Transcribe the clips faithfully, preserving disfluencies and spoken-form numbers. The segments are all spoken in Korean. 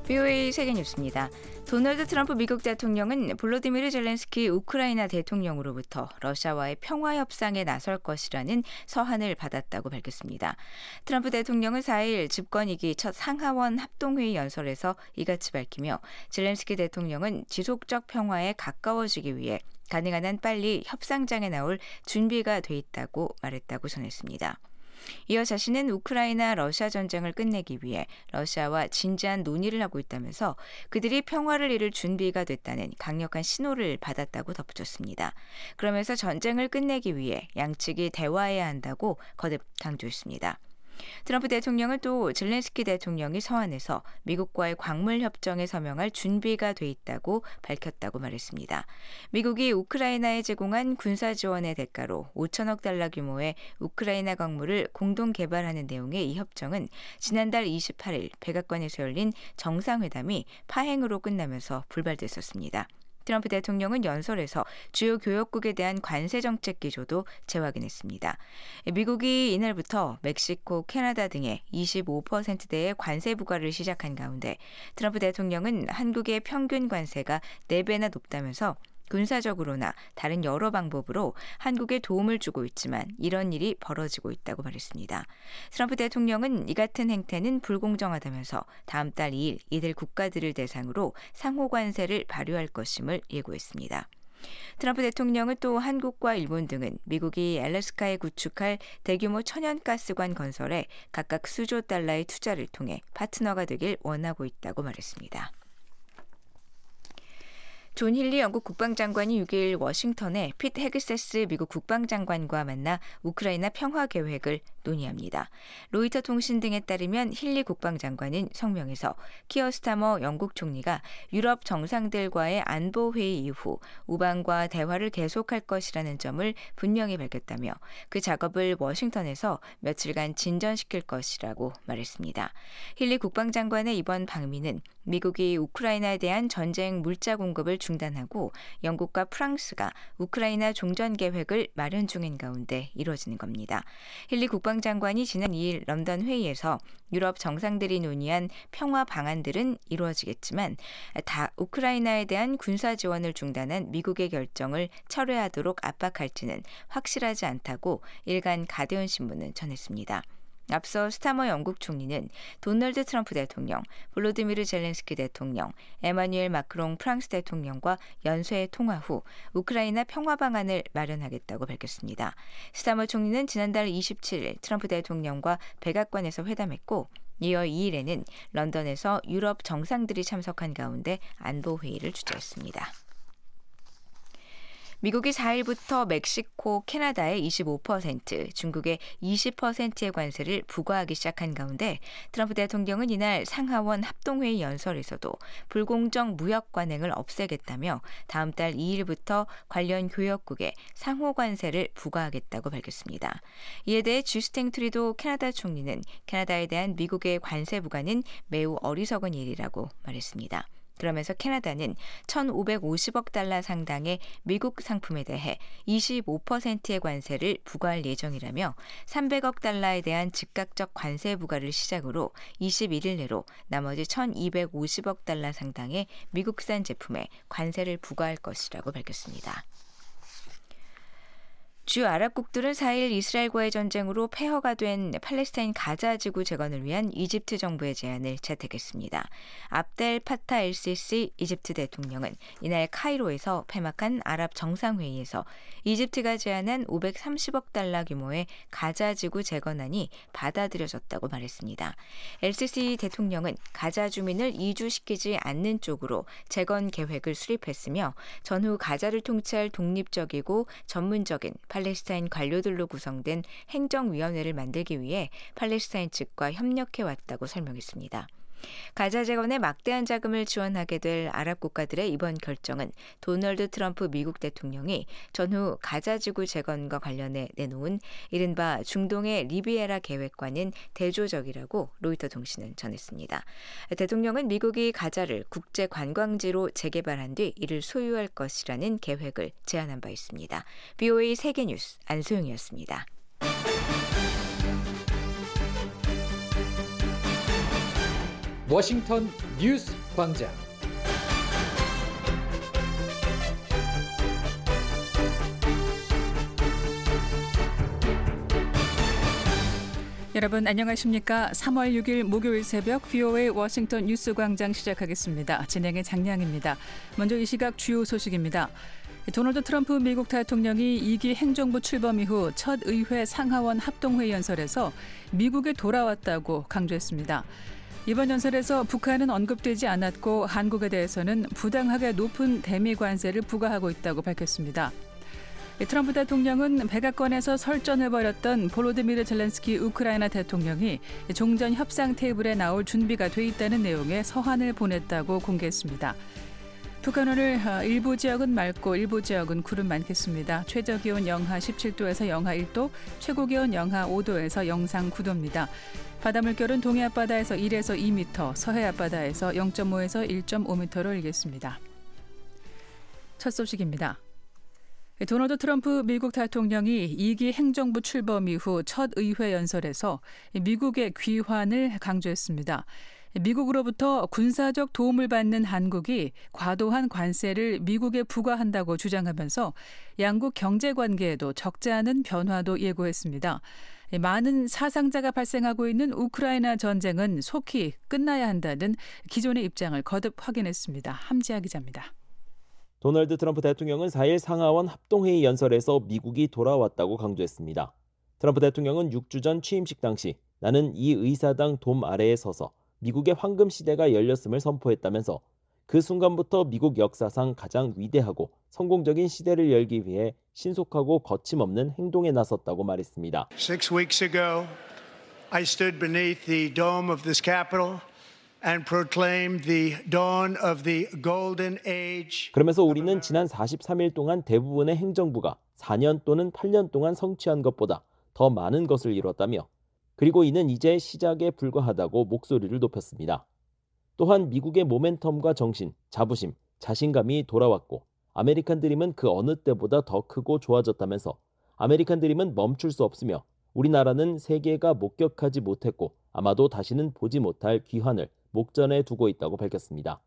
비오에이 세계뉴스입니다. 도널드 트럼프 미국 대통령은 볼로디미르 젤렌스키 우크라이나 대통령으로부터 러시아와의 평화 협상에 나설 것이라는 서한을 받았다고 밝혔습니다. 트럼프 대통령은 사 일 집권 이기 첫 상하원 합동회의 연설에서 이같이 밝히며 젤렌스키 대통령은 지속적 평화에 가까워지기 위해 가능한 한 빨리 협상장에 나올 준비가 돼 있다고 말했다고 전했습니다. 이어 자신은 우크라이나 러시아 전쟁을 끝내기 위해 러시아와 진지한 논의를 하고 있다면서 그들이 평화를 이룰 준비가 됐다는 강력한 신호를 받았다고 덧붙였습니다. 그러면서 전쟁을 끝내기 위해 양측이 대화해야 한다고 거듭 강조했습니다. 트럼프 대통령은 또 젤렌스키 대통령이 서한에서 미국과의 광물 협정에 서명할 준비가 돼 있다고 밝혔다고 말했습니다. 미국이 우크라이나에 제공한 군사 지원의 대가로 오천억 달러 규모의 우크라이나 광물을 공동 개발하는 내용의 이 협정은 지난달 이십팔 일 백악관에서 열린 정상회담이 파행으로 끝나면서 불발됐었습니다. 트럼프 대통령은 연설에서 주요 교역국에 대한 관세 정책 기조도 재확인했습니다. 미국이 이날부터 멕시코, 캐나다 등의 이십오 퍼센트대의 관세 부과를 시작한 가운데 트럼프 대통령은 한국의 평균 관세가 네 배나 높다면서 군사적으로나 다른 여러 방법으로 한국에 도움을 주고 있지만 이런 일이 벌어지고 있다고 말했습니다. 트럼프 대통령은 이 같은 행태는 불공정하다면서 다음 달 이 일 이들 국가들을 대상으로 상호 관세를 발효할 것임을 예고했습니다. 트럼프 대통령은 또 한국과 일본 등은 미국이 알래스카에 구축할 대규모 천연가스관 건설에 각각 수조 달러의 투자를 통해 파트너가 되길 원하고 있다고 말했습니다. 존 힐리 영국 국방장관이 육 일 워싱턴에 핏 헤그세스 미국 국방장관과 만나 우크라이나 평화 계획을 논의합니다. 로이터 통신 등에 따르면 힐리 국방장관은 성명에서 키어 스타머 영국 총리가 유럽 정상들과의 안보회의 이후 우방과 대화를 계속할 것이라는 점을 분명히 밝혔다며 그 작업을 워싱턴에서 며칠간 진전시킬 것이라고 말했습니다. 힐리 국방장관의 이번 방미는 미국이 우크라이나에 대한 전쟁 물자 공급을 중단하고 영국과 프랑스가 우크라이나 종전 계획을 마련 중인 가운데 이루어지는 겁니다. 힐리 국방장관이 지난 이 일 런던 회의에서 유럽 정상들이 논의한 평화 방안들은 이루어지겠지만 다 우크라이나에 대한 군사 지원을 중단한 미국의 결정을 철회하도록 압박할지는 확실하지 않다고 일간 가디언 신문은 전했습니다. 앞서 스타머 영국 총리는 도널드 트럼프 대통령, 볼로디미르 젤렌스키 대통령, 에마뉴엘 마크롱 프랑스 대통령과 연쇄 통화 후 우크라이나 평화 방안을 마련하겠다고 밝혔습니다. 스타머 총리는 지난달 이십칠 일 트럼프 대통령과 백악관에서 회담했고 이어 이 일에는 런던에서 유럽 정상들이 참석한 가운데 안보회의를 주재했습니다. 미국이 사 일부터 멕시코, 캐나다에 이십오 퍼센트, 중국에 이십 퍼센트의 관세를 부과하기 시작한 가운데 트럼프 대통령은 이날 상하원 합동회의 연설에서도 불공정 무역 관행을 없애겠다며 다음 달 이 일부터 관련 교역국에 상호 관세를 부과하겠다고 밝혔습니다. 이에 대해 주스틴 트루도 캐나다 총리는 캐나다에 대한 미국의 관세 부과는 매우 어리석은 일이라고 말했습니다. 그러면서 캐나다는 천오백오십억 달러 상당의 미국 상품에 대해 이십오 퍼센트의 관세를 부과할 예정이라며 삼백억 달러에 대한 즉각적 관세 부과를 시작으로 이십일 일 내로 나머지 천이백오십억 달러 상당의 미국산 제품에 관세를 부과할 것이라고 밝혔습니다. 주요 아랍국들은 사 일 이스라엘과의 전쟁으로 폐허가 된 팔레스타인 가자 지구 재건을 위한 이집트 정부의 제안을 채택했습니다. 압델 파타 엘시시 이집트 대통령은 이날 카이로에서 폐막한 아랍 정상회의에서 이집트가 제안한 오백삼십억 달러 규모의 가자 지구 재건안이 받아들여졌다고 말했습니다. 엘시시 대통령은 가자 주민을 이주시키지 않는 쪽으로 재건 계획을 수립했으며 전후 가자를 통치할 독립적이고 전문적인 팔레스타인 관료들로 구성된 행정위원회를 만들기 위해 팔레스타인 측과 협력해왔다고 설명했습니다. 가자 재건에 막대한 자금을 지원하게 될 아랍 국가들의 이번 결정은 도널드 트럼프 미국 대통령이 전후 가자 지구 재건과 관련해 내놓은 이른바 중동의 리비에라 계획과는 대조적이라고 로이터 통신은 전했습니다. 대통령은 미국이 가자를 국제 관광지로 재개발한 뒤 이를 소유할 것이라는 계획을 제안한 바 있습니다. 비오에이 세계뉴스 안소영이었습니다. 워싱턴 뉴스 광장. 여러분 안녕하십니까? 삼월 육일 목요일 새벽 브이오에이 워싱턴 뉴스 광장 시작하겠습니다. 진행의 장량입니다. 먼저 이 시각 주요 소식입니다. 도널드 트럼프 미국 대통령이 이 기 행정부 출범 이후 첫 의회 상하원 합동회의 연설에서 미국에 돌아왔다고 강조했습니다. 이번 연설에서 북한은 언급되지 않았고 한국에 대해서는 부당하게 높은 대미 관세를 부과하고 있다고 밝혔습니다. 트럼프 대통령은 백악관에서 설전을 벌였던 볼로디미르 젤렌스키 우크라이나 대통령이 종전 협상 테이블에 나올 준비가 돼 있다는 내용의 서한을 보냈다고 공개했습니다. 북한 오늘 일부 지역은 맑고 일부 지역은 구름 많겠습니다. 최저기온 영하 십칠 도에서 영하 일 도, 최고기온 영하 오 도에서 영상 구 도입니다. 바다 물결은 동해 앞바다에서 일에서 이 미터, 서해 앞바다에서 영 점 오에서 일 점 오 미터로 일겠습니다. 첫 소식입니다. 도널드 트럼프 미국 대통령이 이 기 행정부 출범 이후 첫 의회 연설에서 미국의 귀환을 강조했습니다. 미국으로부터 군사적 도움을 받는 한국이 과도한 관세를 미국에 부과한다고 주장하면서 양국 경제관계에도 적지 않은 변화도 예고했습니다. 많은 사상자가 발생하고 있는 우크라이나 전쟁은 속히 끝나야 한다는 기존의 입장을 거듭 확인했습니다. 함지아 기자입니다. 도널드 트럼프 대통령은 사 일 상하원 합동회의 연설에서 미국이 돌아왔다고 강조했습니다. 트럼프 대통령은 육 주 전 취임식 당시 나는 이 의사당 돔 아래에 서서 미국의 황금 시대가 열렸음을 선포했다면서 그 순간부터 미국 역사상 가장 위대하고 성공적인 시대를 열기 위해 신속하고 거침없는 행동에 나섰다고 말했습니다. Six weeks ago, I stood beneath the dome of this Capitol and proclaimed the dawn of the golden age. 그러면서 우리는 지난 사십삼 일 동안 대부분의 행정부가 사 년 또는 팔 년 동안 성취한 것보다 더 많은 것을 이뤘다며 그리고 이는 이제 시작에 불과하다고 목소리를 높였습니다. 또한 미국의 모멘텀과 정신, 자부심, 자신감이 돌아왔고 아메리칸 드림은 그 어느 때보다 더 크고 좋아졌다면서 아메리칸 드림은 멈출 수 없으며 우리나라는 세계가 목격하지 못했고 아마도 다시는 보지 못할 귀환을 목전에 두고 있다고 밝혔습니다.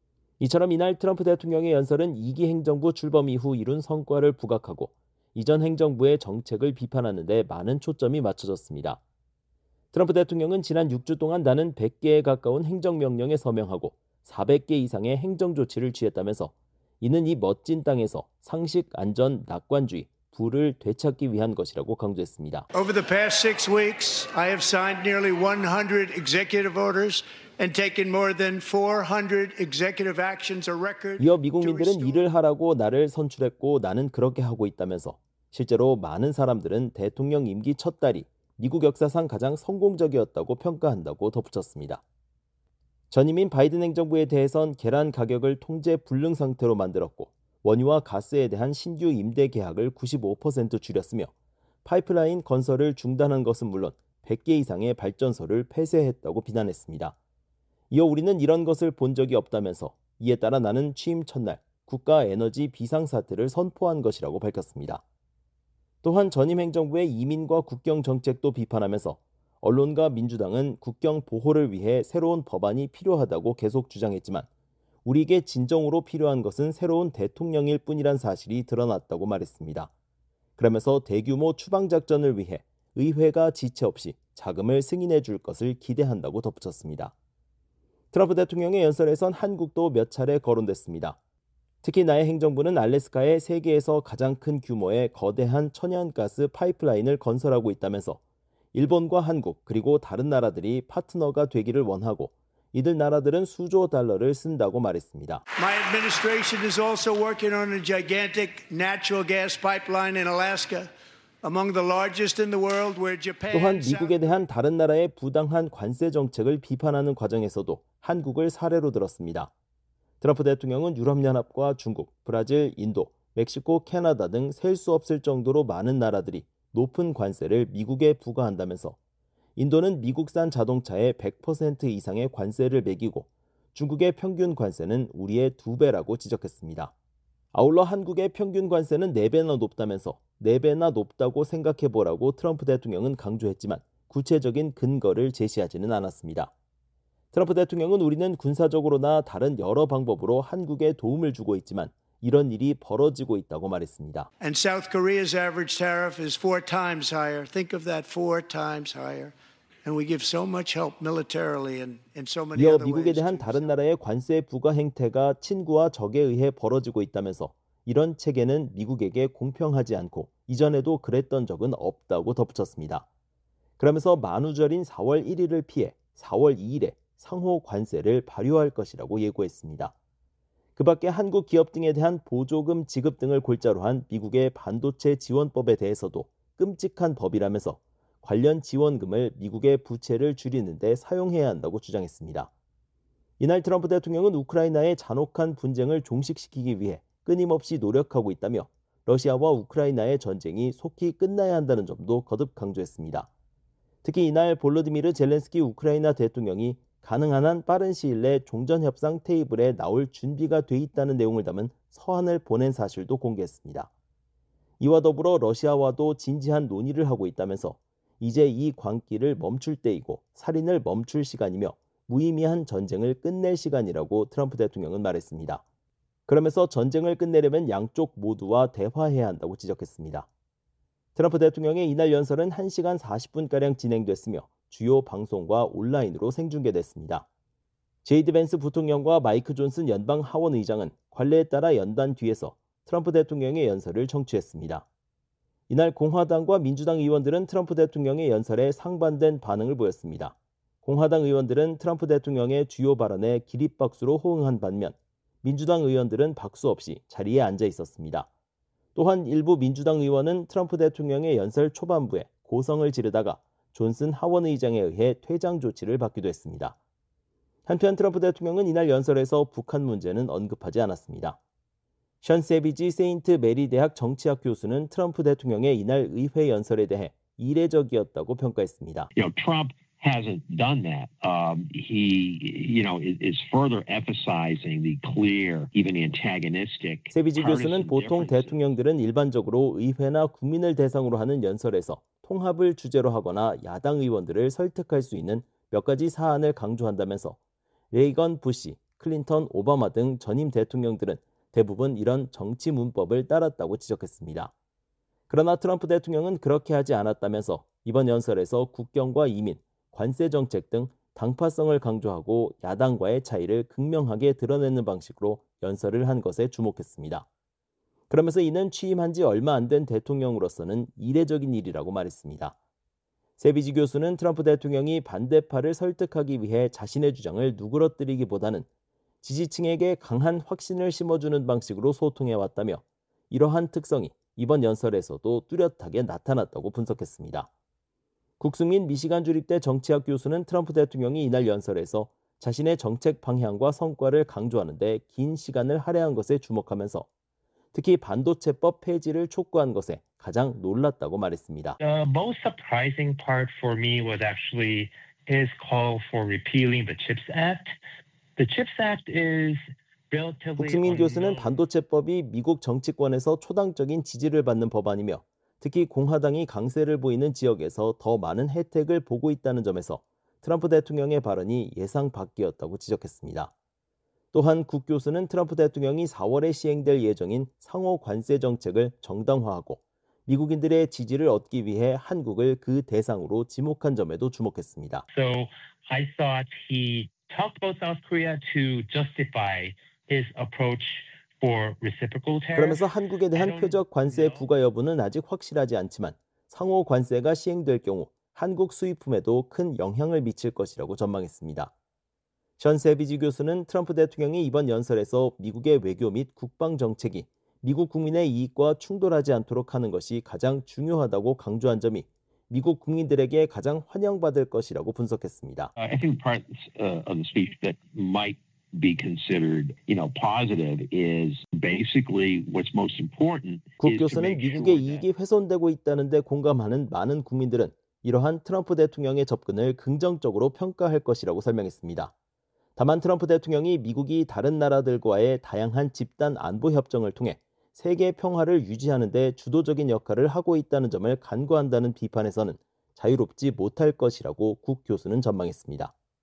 이처럼 이날 트럼프 대통령의 연설은 이 기 행정부 출범 이후 이룬 성과를 부각하고 이전 행정부의 정책을 비판하는 데 많은 초점이 맞춰졌습니다. 트럼프 대통령은 지난 육 주 동안 나는 백 개에 가까운 행정명령에 서명하고 사백 개 이상의 행정조치를 취했다면서 이는 이 멋진 땅에서 상식, 안전, 낙관주의, 부를 되찾기 위한 것이라고 강조했습니다. Over the past six weeks, I have signed nearly one hundred executive orders and taken more than four hundred executive actions, a record. 이어 미국민들은 일을 하라고 나를 선출했고 나는 그렇게 하고 있다면서 실제로 많은 사람들은 대통령 임기 첫 달이 미국 역사상 가장 성공적이었다고 평가한다고 덧붙였습니다. 전임인 바이든 행정부에 대해선 계란 가격을 통제 불능 상태로 만들었고 원유와 가스에 대한 신규 임대 계약을 구십오 퍼센트 줄였으며 파이프라인 건설을 중단한 것은 물론 백 개 이상의 발전소를 폐쇄했다고 비난했습니다. 이어 우리는 이런 것을 본 적이 없다면서 이에 따라 나는 취임 첫날 국가 에너지 비상사태를 선포한 것이라고 밝혔습니다. 또한 전임 행정부의 이민과 국경 정책도 비판하면서 언론과 민주당은 국경 보호를 위해 새로운 법안이 필요하다고 계속 주장했지만 우리에게 진정으로 필요한 것은 새로운 대통령일 뿐이란 사실이 드러났다고 말했습니다. 그러면서 대규모 추방작전을 위해 의회가 지체 없이 자금을 승인해 줄 것을 기대한다고 덧붙였습니다. 트럼프 대통령의 연설에선 한국도 몇 차례 거론됐습니다. 특히 나의 행정부는 알래스카에 세계에서 가장 큰 규모의 거대한 천연가스 파이프라인을 건설하고 있다면서 일본과 한국 그리고 다른 나라들이 파트너가 되기를 원하고 이들 나라들은 수조 달러를 쓴다고 말했습니다. My administration is also working on a gigantic natural gas pipeline in Alaska, among the largest in the world, where Japan. 또한 미국에 대한 다른 나라의 부당한 관세 정책을 비판하는 과정에서도 한국을 사례로 들었습니다. 트럼프 대통령은 유럽연합과 중국, 브라질, 인도, 멕시코, 캐나다 등 셀 수 없을 정도로 많은 나라들이 높은 관세를 미국에 부과한다면서 인도는 미국산 자동차에 백 퍼센트 이상의 관세를 매기고 중국의 평균 관세는 우리의 두 배라고 지적했습니다. 아울러 한국의 평균 관세는 네 배나 높다면서 네 배나 높다고 생각해보라고 트럼프 대통령은 강조했지만 구체적인 근거를 제시하지는 않았습니다. 트럼프 대통령은 우리는 군사적으로나 다른 여러 방법으로 한국에 도움을 주고 있지만 이런 일이 벌어지고 있다고 말했습니다. And South Korea's average tariff is four times higher. Think of that, four times higher. And we give so much help militarily and in so many 이어 other 미국에 ways. 대한 다른 나라의 관세 부과 행태가 친구와 적에 의해 벌어지고 있다면서 이런 체계는 미국에게 공평하지 않고 이전에도 그랬던 적은 없다고 덧붙였습니다. 그러면서 만우절인 사월 일일을 피해 사월 이일에 상호 관세를 발효할 것이라고 예고했습니다. 그 밖에 한국 기업 등에 대한 보조금 지급 등을 골자로 한 미국의 반도체 지원법에 대해서도 끔찍한 법이라면서 관련 지원금을 미국의 부채를 줄이는 데 사용해야 한다고 주장했습니다. 이날 트럼프 대통령은 우크라이나의 잔혹한 분쟁을 종식시키기 위해 끊임없이 노력하고 있다며 러시아와 우크라이나의 전쟁이 속히 끝나야 한다는 점도 거듭 강조했습니다. 특히 이날 볼로디미르 젤렌스키 우크라이나 대통령이 가능한 한 빠른 시일 내 종전협상 테이블에 나올 준비가 돼 있다는 내용을 담은 서한을 보낸 사실도 공개했습니다. 이와 더불어 러시아와도 진지한 논의를 하고 있다면서 이제 이 광기를 멈출 때이고 살인을 멈출 시간이며 무의미한 전쟁을 끝낼 시간이라고 트럼프 대통령은 말했습니다. 그러면서 전쟁을 끝내려면 양쪽 모두와 대화해야 한다고 지적했습니다. 트럼프 대통령의 이날 연설은 한 시간 사십 분가량 진행됐으며 주요 방송과 온라인으로 생중계됐습니다. 제이디 벤스 부통령과 마이크 존슨 연방 하원 의장은 관례에 따라 연단 뒤에서 트럼프 대통령의 연설을 청취했습니다. 이날 공화당과 민주당 의원들은 트럼프 대통령의 연설에 상반된 반응을 보였습니다. 공화당 의원들은 트럼프 대통령의 주요 발언에 기립박수로 호응한 반면 민주당 의원들은 박수 없이 자리에 앉아 있었습니다. 또한 일부 민주당 의원은 트럼프 대통령의 연설 초반부에 고성을 지르다가 존슨 하원 의장에 의해 퇴장 조치를 받기도 했습니다. 한편 트럼프 대통령은 이날 연설에서 북한 문제는 언급하지 않았습니다. 션 세비지 세인트 메리 대학 정치학 교수는 트럼프 대통령의 이날 의회 연설에 대해 이례적이었다고 평가했습니다. You know, Trump hasn't done that. Um, he, you know, is, is further emphasizing the clear, even antagonistic. 세비지 교수는 보통 대통령들은 일반적으로 의회나 국민을 대상으로 하는 연설에서 통합을 주제로 하거나 야당 의원들을 설득할 수 있는 몇 가지 사안을 강조한다면서 레이건, 부시, 클린턴, 오바마 등 전임 대통령들은 대부분 이런 정치 문법을 따랐다고 지적했습니다. 그러나 트럼프 대통령은 그렇게 하지 않았다면서 이번 연설에서 국경과 이민, 관세 정책 등 당파성을 강조하고 야당과의 차이를 극명하게 드러내는 방식으로 연설을 한 것에 주목했습니다. 그러면서 이는 취임한 지 얼마 안 된 대통령으로서는 이례적인 일이라고 말했습니다. 세비지 교수는 트럼프 대통령이 반대파를 설득하기 위해 자신의 주장을 누그러뜨리기보다는 지지층에게 강한 확신을 심어주는 방식으로 소통해왔다며 이러한 특성이 이번 연설에서도 뚜렷하게 나타났다고 분석했습니다. 국승민 미시간 주립대 정치학 교수는 트럼프 대통령이 이날 연설에서 자신의 정책 방향과 성과를 강조하는 데 긴 시간을 할애한 것에 주목하면서 특히 반도체법 폐지를 촉구한 것에 가장 놀랐다고 말했습니다. The most surprising part for me was actually his call for repealing the CHIPS Act. The CHIPS Act is relatively 국승민 교수는 unknown. 반도체법이 미국 정치권에서 초당적인 지지를 받는 법안이며 특히 공화당이 강세를 보이는 지역에서 더 많은 혜택을 보고 있다는 점에서 트럼프 대통령의 발언이 예상 밖이었다고 지적했습니다. 또한 국 교수는 트럼프 대통령이 사월에 시행될 예정인 상호 관세 정책을 정당화하고 미국인들의 지지를 얻기 위해 한국을 그 대상으로 지목한 점에도 주목했습니다. So I thought he talked about South Korea to justify his approach for reciprocal tariff. 그러면서 한국에 대한 표적 관세 부과 여부는 아직 확실하지 않지만 상호 관세가 시행될 경우 한국 수입품에도 큰 영향을 미칠 것이라고 전망했습니다. 션 세비지 교수는 트럼프 대통령이 이번 연설에서 미국의 외교 및 국방 정책이 미국 국민의 이익과 충돌하지 않도록 하는 것이 가장 중요하다고 강조한 점이 미국 국민들에게 가장 환영받을 것이라고 분석했습니다. I think part uh, of the speech that might be considered, you know, positive is basically what's most important. 국 is to 교수는 make 미국의 sure that 이익이 훼손되고 있다는 데 공감하는 많은 국민들은 이러한 트럼프 대통령의 접근을 긍정적으로 평가할 것이라고 설명했습니다. 다만 트럼프 대통령이 미국이 다른 나라들과의 다양한 집단 안보 협정을 통해 세계 평화를 유지하는 데 주도적인 역할을 하고 있다는 점을 간과한다는 비판에서는 자유롭지 못할 것이라고 국 교수는 전망했습니다.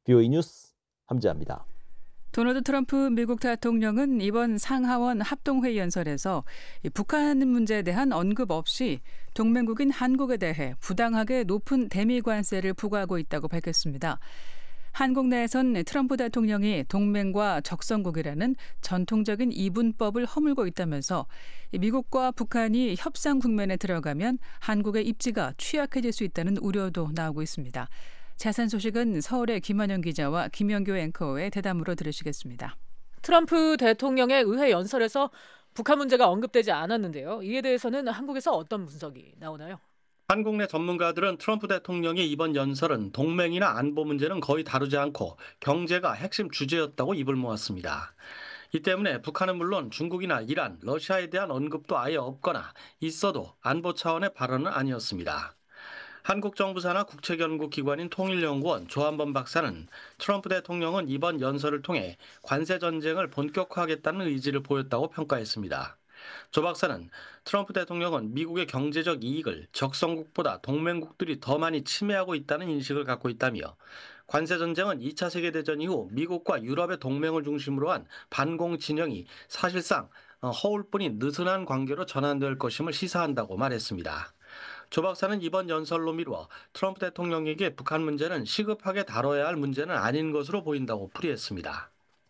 비오이 뉴스 함재합니다. 도널드 트럼프 미국 대통령은 이번 상하원 합동회의 연설에서 북한 문제에 대한 언급 없이 동맹국인 한국에 대해 부당하게 높은 대미 관세를 부과하고 있다고 밝혔습니다. 한국 내에선 트럼프 대통령이 동맹과 적성국이라는 전통적인 이분법을 허물고 있다면서 미국과 북한이 협상 국면에 들어가면 한국의 입지가 취약해질 수 있다는 우려도 나오고 있습니다. 자세한 소식은 서울의 김환영 기자와 김영교 앵커의 대담으로 들으시겠습니다. 트럼프 대통령의 의회 연설에서 북한 문제가 언급되지 않았는데요. 이에 대해서는 한국에서 어떤 분석이 나오나요? 한국 내 전문가들은 트럼프 대통령의 이번 연설은 동맹이나 안보 문제는 거의 다루지 않고 경제가 핵심 주제였다고 입을 모았습니다. 이 때문에 북한은 물론 중국이나 이란, 러시아에 대한 언급도 아예 없거나 있어도 안보 차원의 발언은 아니었습니다. 한국 정부 산하 국책연구기관인 통일연구원 조한범 박사는 트럼프 대통령은 이번 연설을 통해 관세 전쟁을 본격화하겠다는 의지를 보였다고 평가했습니다. 조 박사는 트럼프 대통령은 미국의 경제적 이익을 적성국보다 동맹국들이 더 많이 침해하고 있다는 인식을 갖고 있다며 관세 전쟁은 이 차 세계대전 이후 미국과 유럽의 동맹을 중심으로 한 반공 진영이 사실상 허울뿐인 느슨한 관계로 전환될 것임을 시사한다고 말했습니다. 조 박사는 이번 연설로 미루어 트럼프 대통령에게 북한 문제는 시급하게 다뤄야 할 문제는 아닌 것으로 보인다고 풀이했습니다.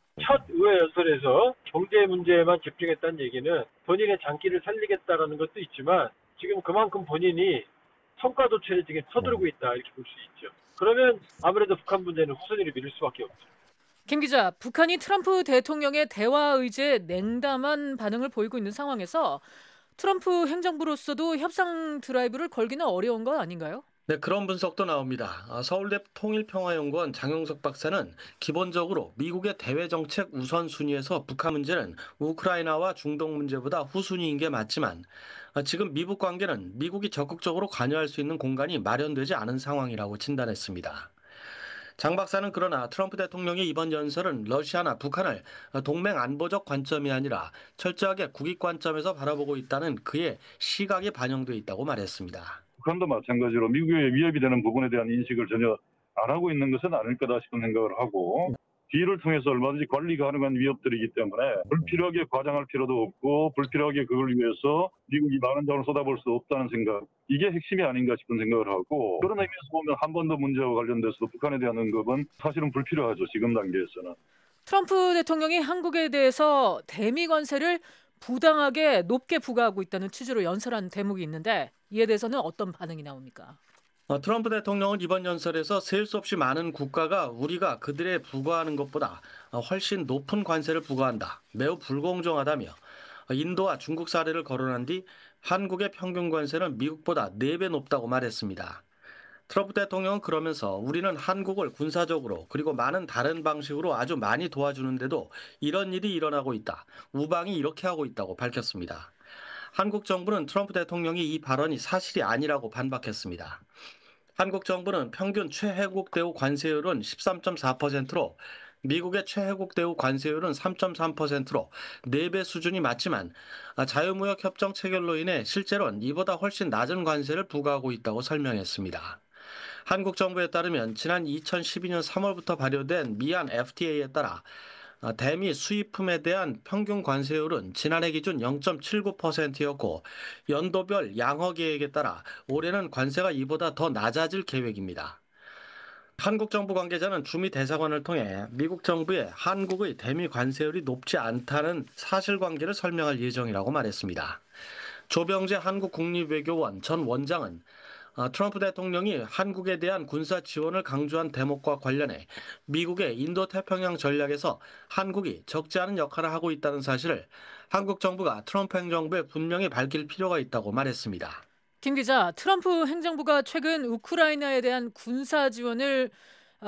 첫 의회 연설에서 경제 문제에만 집중했다는 얘기는 본인의 장기를 살리겠다라는 것도 있지만 지금 그만큼 본인이 성과 도출에 지금 서두르고 있다 이렇게 볼 수 있죠. 그러면 아무래도 북한 문제는 후순위를 미룰 수밖에 없죠. 김 기자, 북한이 트럼프 대통령의 대화 의지에 냉담한 반응을 보이고 있는 상황에서 트럼프 행정부로서도 협상 드라이브를 걸기는 어려운 건 아닌가요? 네, 그런 분석도 나옵니다. 서울대 통일평화연구원 장영석 박사는 기본적으로 미국의 대외정책 우선순위에서 북한 문제는 우크라이나와 중동 문제보다 후순위인 게 맞지만 지금 미북 관계는 미국이 적극적으로 관여할 수 있는 공간이 마련되지 않은 상황이라고 진단했습니다. 장 박사는 그러나 트럼프 대통령의 이번 연설은 러시아나 북한을 동맹 안보적 관점이 아니라 철저하게 국익 관점에서 바라보고 있다는 그의 시각이 반영돼 있다고 말했습니다. 북한도 마찬가지로 미국의 위협이 되는 부분에 대한 인식을 전혀 안 하고 있는 것은 아닐 거다 싶은 생각을 하고 뒤를 통해서 얼마든지 관리 가능한 위협들이기 때문에 불필요하게 과장할 필요도 없고 불필요하게 그걸 위해서 미국이 많은 돈을 쏟아볼 수 없다는 생각, 이게 핵심이 아닌가 싶은 생각을 하고 그런 의미에서 보면 한 번 더 문제와 관련돼서도 북한에 대한 언급은 사실은 불필요하죠. 지금 단계에서는. 트럼프 대통령이 한국에 대해서 대미 관세를 부당하게 높게 부과하고 있다는 취지로 연설한 대목이 있는데 이에 대해서는 어떤 반응이 나옵니까? 트럼프 대통령은 이번 연설에서 셀 수 없이 많은 국가가 우리가 그들에 부과하는 것보다 훨씬 높은 관세를 부과한다. 매우 불공정하다며 인도와 중국 사례를 거론한 뒤 한국의 평균 관세는 미국보다 네 배 높다고 말했습니다. 트럼프 대통령은 그러면서 우리는 한국을 군사적으로 그리고 많은 다른 방식으로 아주 많이 도와주는데도 이런 일이 일어나고 있다. 우방이 이렇게 하고 있다고 밝혔습니다. 한국 정부는 트럼프 대통령이 이 발언이 사실이 아니라고 반박했습니다. 한국 정부는 평균 최혜국 대우 관세율은 십삼 점 사 퍼센트로 미국의 최혜국 대우 관세율은 삼 점 삼 퍼센트로 네 배 수준이 맞지만 자유무역 협정 체결로 인해 실제로는 이보다 훨씬 낮은 관세를 부과하고 있다고 설명했습니다. 한국 정부에 따르면 지난 이천십이 년 삼월부터 발효된 미얀 에프티에이에 따라 대미 수입품에 대한 평균 관세율은 지난해 기준 영 점 칠구 퍼센트였고 연도별 양허 계획에 따라 올해는 관세가 이보다 더 낮아질 계획입니다. 한국 정부 관계자는 주미 대사관을 통해 미국 정부의 한국의 대미 관세율이 높지 않다는 사실관계를 설명할 예정이라고 말했습니다. 조병재 한국국립외교원 전 원장은 트럼프 대통령이 한국에 대한 군사 지원을 강조한 대목과 관련해 미국의 인도태평양 전략에서 한국이 적지 않은 역할을 하고 있다는 사실을 한국 정부가 트럼프 행정부에 분명히 밝힐 필요가 있다고 말했습니다. 김 기자, 트럼프 행정부가 최근 우크라이나에 대한 군사 지원을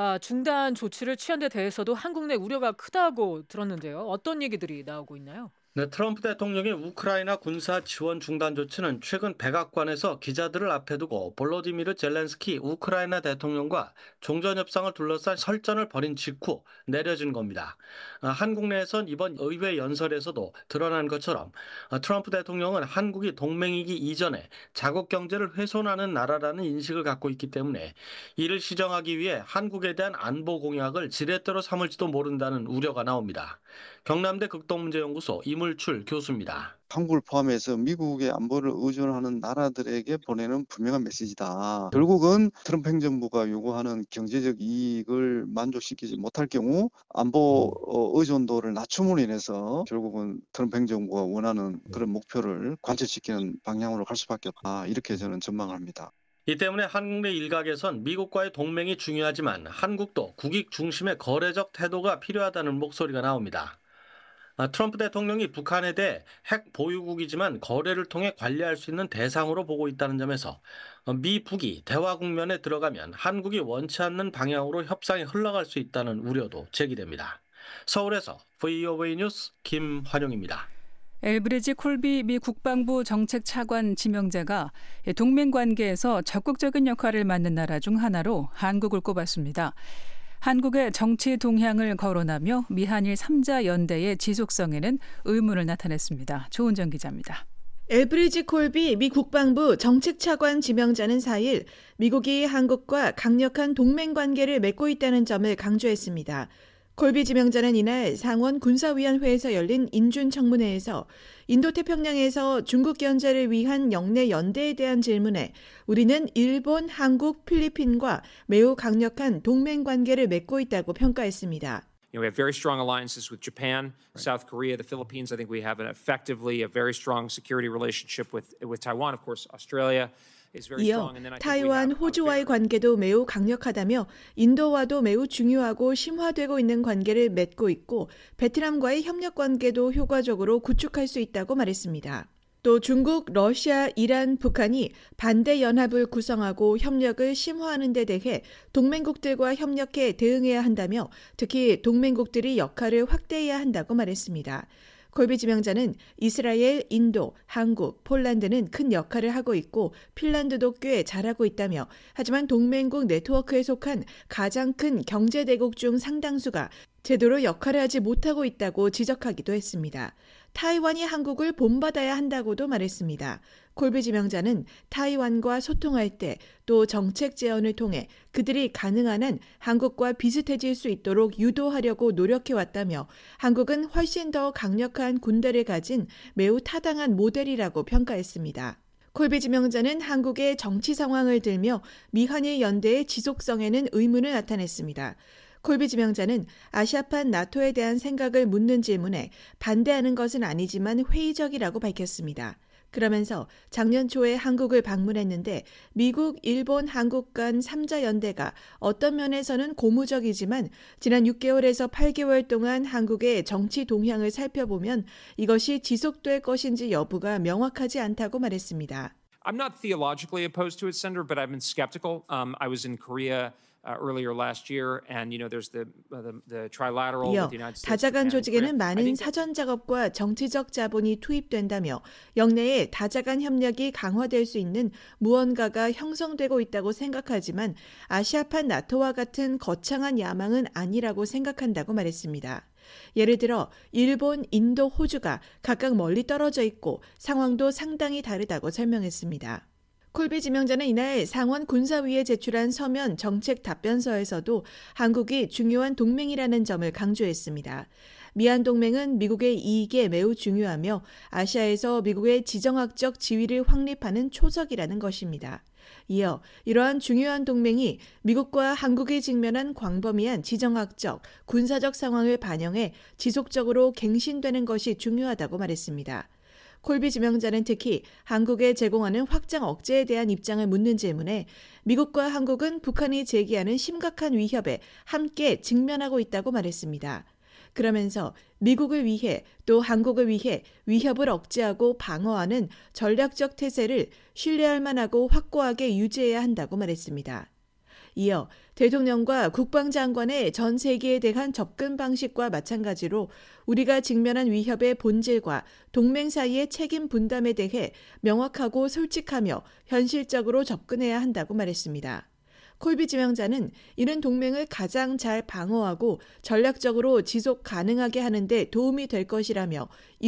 중단 조치를 취한 데 대해서도 한국 내 우려가 크다고 들었는데요. 어떤 얘기들이 나오고 있나요? 네, 트럼프 대통령의 우크라이나 군사 지원 중단 조치는 최근 백악관에서 기자들을 앞에 두고 볼로디미르 젤렌스키 우크라이나 대통령과 종전 협상을 둘러싼 설전을 벌인 직후 내려진 겁니다. 아, 한국 내에선 이번 의회 연설에서도 드러난 것처럼 아, 트럼프 대통령은 한국이 동맹이기 이전에 자국 경제를 훼손하는 나라라는 인식을 갖고 있기 때문에 이를 시정하기 위해 한국에 대한 안보 공약을 지렛대로 삼을지도 모른다는 우려가 나옵니다. 경남대 극동문제연구소 이물출 교수입니다. 한국을 포함해서 미국의 안보를 의존하는 나라들에게 보내는 분명한 메시지다. 결국은 트럼프 행정부가 요구하는 경제적 이익을 만족시키지 못할 경우 안보 의존도를 낮춤으로 인해서 결국은 트럼프 행정부가 원하는 그런 목표를 관철시키는 방향으로 갈 수밖에 없다. 이렇게 저는 전망을 합니다. 이 때문에 한국 내 일각에선 미국과의 동맹이 중요하지만 한국도 국익 중심의 거래적 태도가 필요하다는 목소리가 나옵니다. 트럼프 대통령이 북한에 대해 핵 보유국이지만 거래를 통해 관리할 수 있는 대상으로 보고 있다는 점에서 미, 북이 대화 국면에 들어가면 한국이 원치 않는 방향으로 협상이 흘러갈 수 있다는 우려도 제기됩니다. 서울에서 브이오에이 뉴스 김환용입니다. 엘브리지 콜비 미 국방부 정책차관 지명자가 동맹 관계에서 적극적인 역할을 맡는 나라 중 하나로 한국을 꼽았습니다. 한국의 정치 동향을 거론하며 미한일 삼자 연대의 지속성에는 의문을 나타냈습니다. 조은정 기자입니다. 엘브리지 콜비 미 국방부 정책차관 지명자는 사 일 미국이 한국과 강력한 동맹 관계를 맺고 있다는 점을 강조했습니다. 콜비 지명자는 이날 상원 군사위원회에서 열린 인준 청문회에서 인도태평양에서 중국 견제를 위한 영내 연대에 대한 질문에 우리는 일본, 한국, 필리핀과 매우 강력한 동맹 관계를 맺고 있다고 평가했습니다. You know, we have very strong alliances with Japan, South Korea, the Philippines. I think we have an effectively a very strong security relationship with with Taiwan, of course, Australia. 이어 타이완, 호주와의 관계도 매우 강력하다며 인도와도 매우 중요하고 심화되고 있는 관계를 맺고 있고 베트남과의 협력 관계도 효과적으로 구축할 수 있다고 말했습니다. 또 중국, 러시아, 이란, 북한이 반대 연합을 구성하고 협력을 심화하는 데 대해 동맹국들과 협력해 대응해야 한다며 특히 동맹국들이 역할을 확대해야 한다고 말했습니다. 콜비 지명자는 이스라엘, 인도, 한국, 폴란드는 큰 역할을 하고 있고 핀란드도 꽤 잘하고 있다며 하지만 동맹국 네트워크에 속한 가장 큰 경제대국 중 상당수가 제대로 역할을 하지 못하고 있다고 지적하기도 했습니다. 타이완이 한국을 본받아야 한다고도 말했습니다. 콜비 지명자는 타이완과 소통할 때 또 정책 제언을 통해 그들이 가능한 한 한국과 비슷해질 수 있도록 유도하려고 노력해왔다며 한국은 훨씬 더 강력한 군대를 가진 매우 타당한 모델이라고 평가했습니다. 콜비 지명자는 한국의 정치 상황을 들며 미한일 연대의 지속성에는 의문을 나타냈습니다. 콜비 지명자는 아시아판 나토에 대한 생각을 묻는 질문에 반대하는 것은 아니지만 회의적이라고 밝혔습니다. 그러면서 작년 초에 한국을 방문했는데 미국, 일본, 한국 간 삼자 연대가 어떤 면에서는 고무적이지만 지난 육 개월에서 팔 개월 동안 한국의 정치 동향을 살펴보면 이것이 지속될 것인지 여부가 명확하지 않다고 말했습니다. I'm not theologically opposed to it, Senator, but I've been skeptical. Um, I was in Korea uh, earlier last year, and you know, there's the the, the trilateral with the United States. 다자간 조직에는 많은 사전 작업과 정치적 자본이 투입된다며 영내에 다자간 협력이 강화될 수 있는 무언가가 형성되고 있다고 생각하지만 아시아판 나토와 같은 거창한 야망은 아니라고 생각한다고 말했습니다. 예를 들어 일본, 인도, 호주가 각각 멀리 떨어져 있고 상황도 상당히 다르다고 설명했습니다. 콜비 지명자는 이날 상원 군사위에 제출한 서면 정책 답변서에서도 한국이 중요한 동맹이라는 점을 강조했습니다. 미한 동맹은 미국의 이익에 매우 중요하며 아시아에서 미국의 지정학적 지위를 확립하는 초석이라는 것입니다. 이어 이러한 중요한 동맹이 미국과 한국이 직면한 광범위한 지정학적, 군사적 상황을 반영해 지속적으로 갱신되는 것이 중요하다고 말했습니다. 콜비 지명자는 특히 한국에 제공하는 확장 억제에 대한 입장을 묻는 질문에 미국과 한국은 북한이 제기하는 심각한 위협에 함께 직면하고 있다고 말했습니다. 그러면서 미국을 위해 또 한국을 위해 위협을 억제하고 방어하는 전략적 태세를 신뢰할 만하고 확고하게 유지해야 한다고 말했습니다. 이어 대통령과 국방장관의 전 세계에 대한 접근 방식과 마찬가지로 우리가 직면한 위협의 본질과 동맹 사이의 책임 분담에 대해 명확하고 솔직하며 현실적으로 접근해야 한다고 말했습니다. 콜비 지명자는 이는 동맹을 가장 잘 방어하고 전략적으로 지속 가능하게 하는 데 도움이 될 것이라며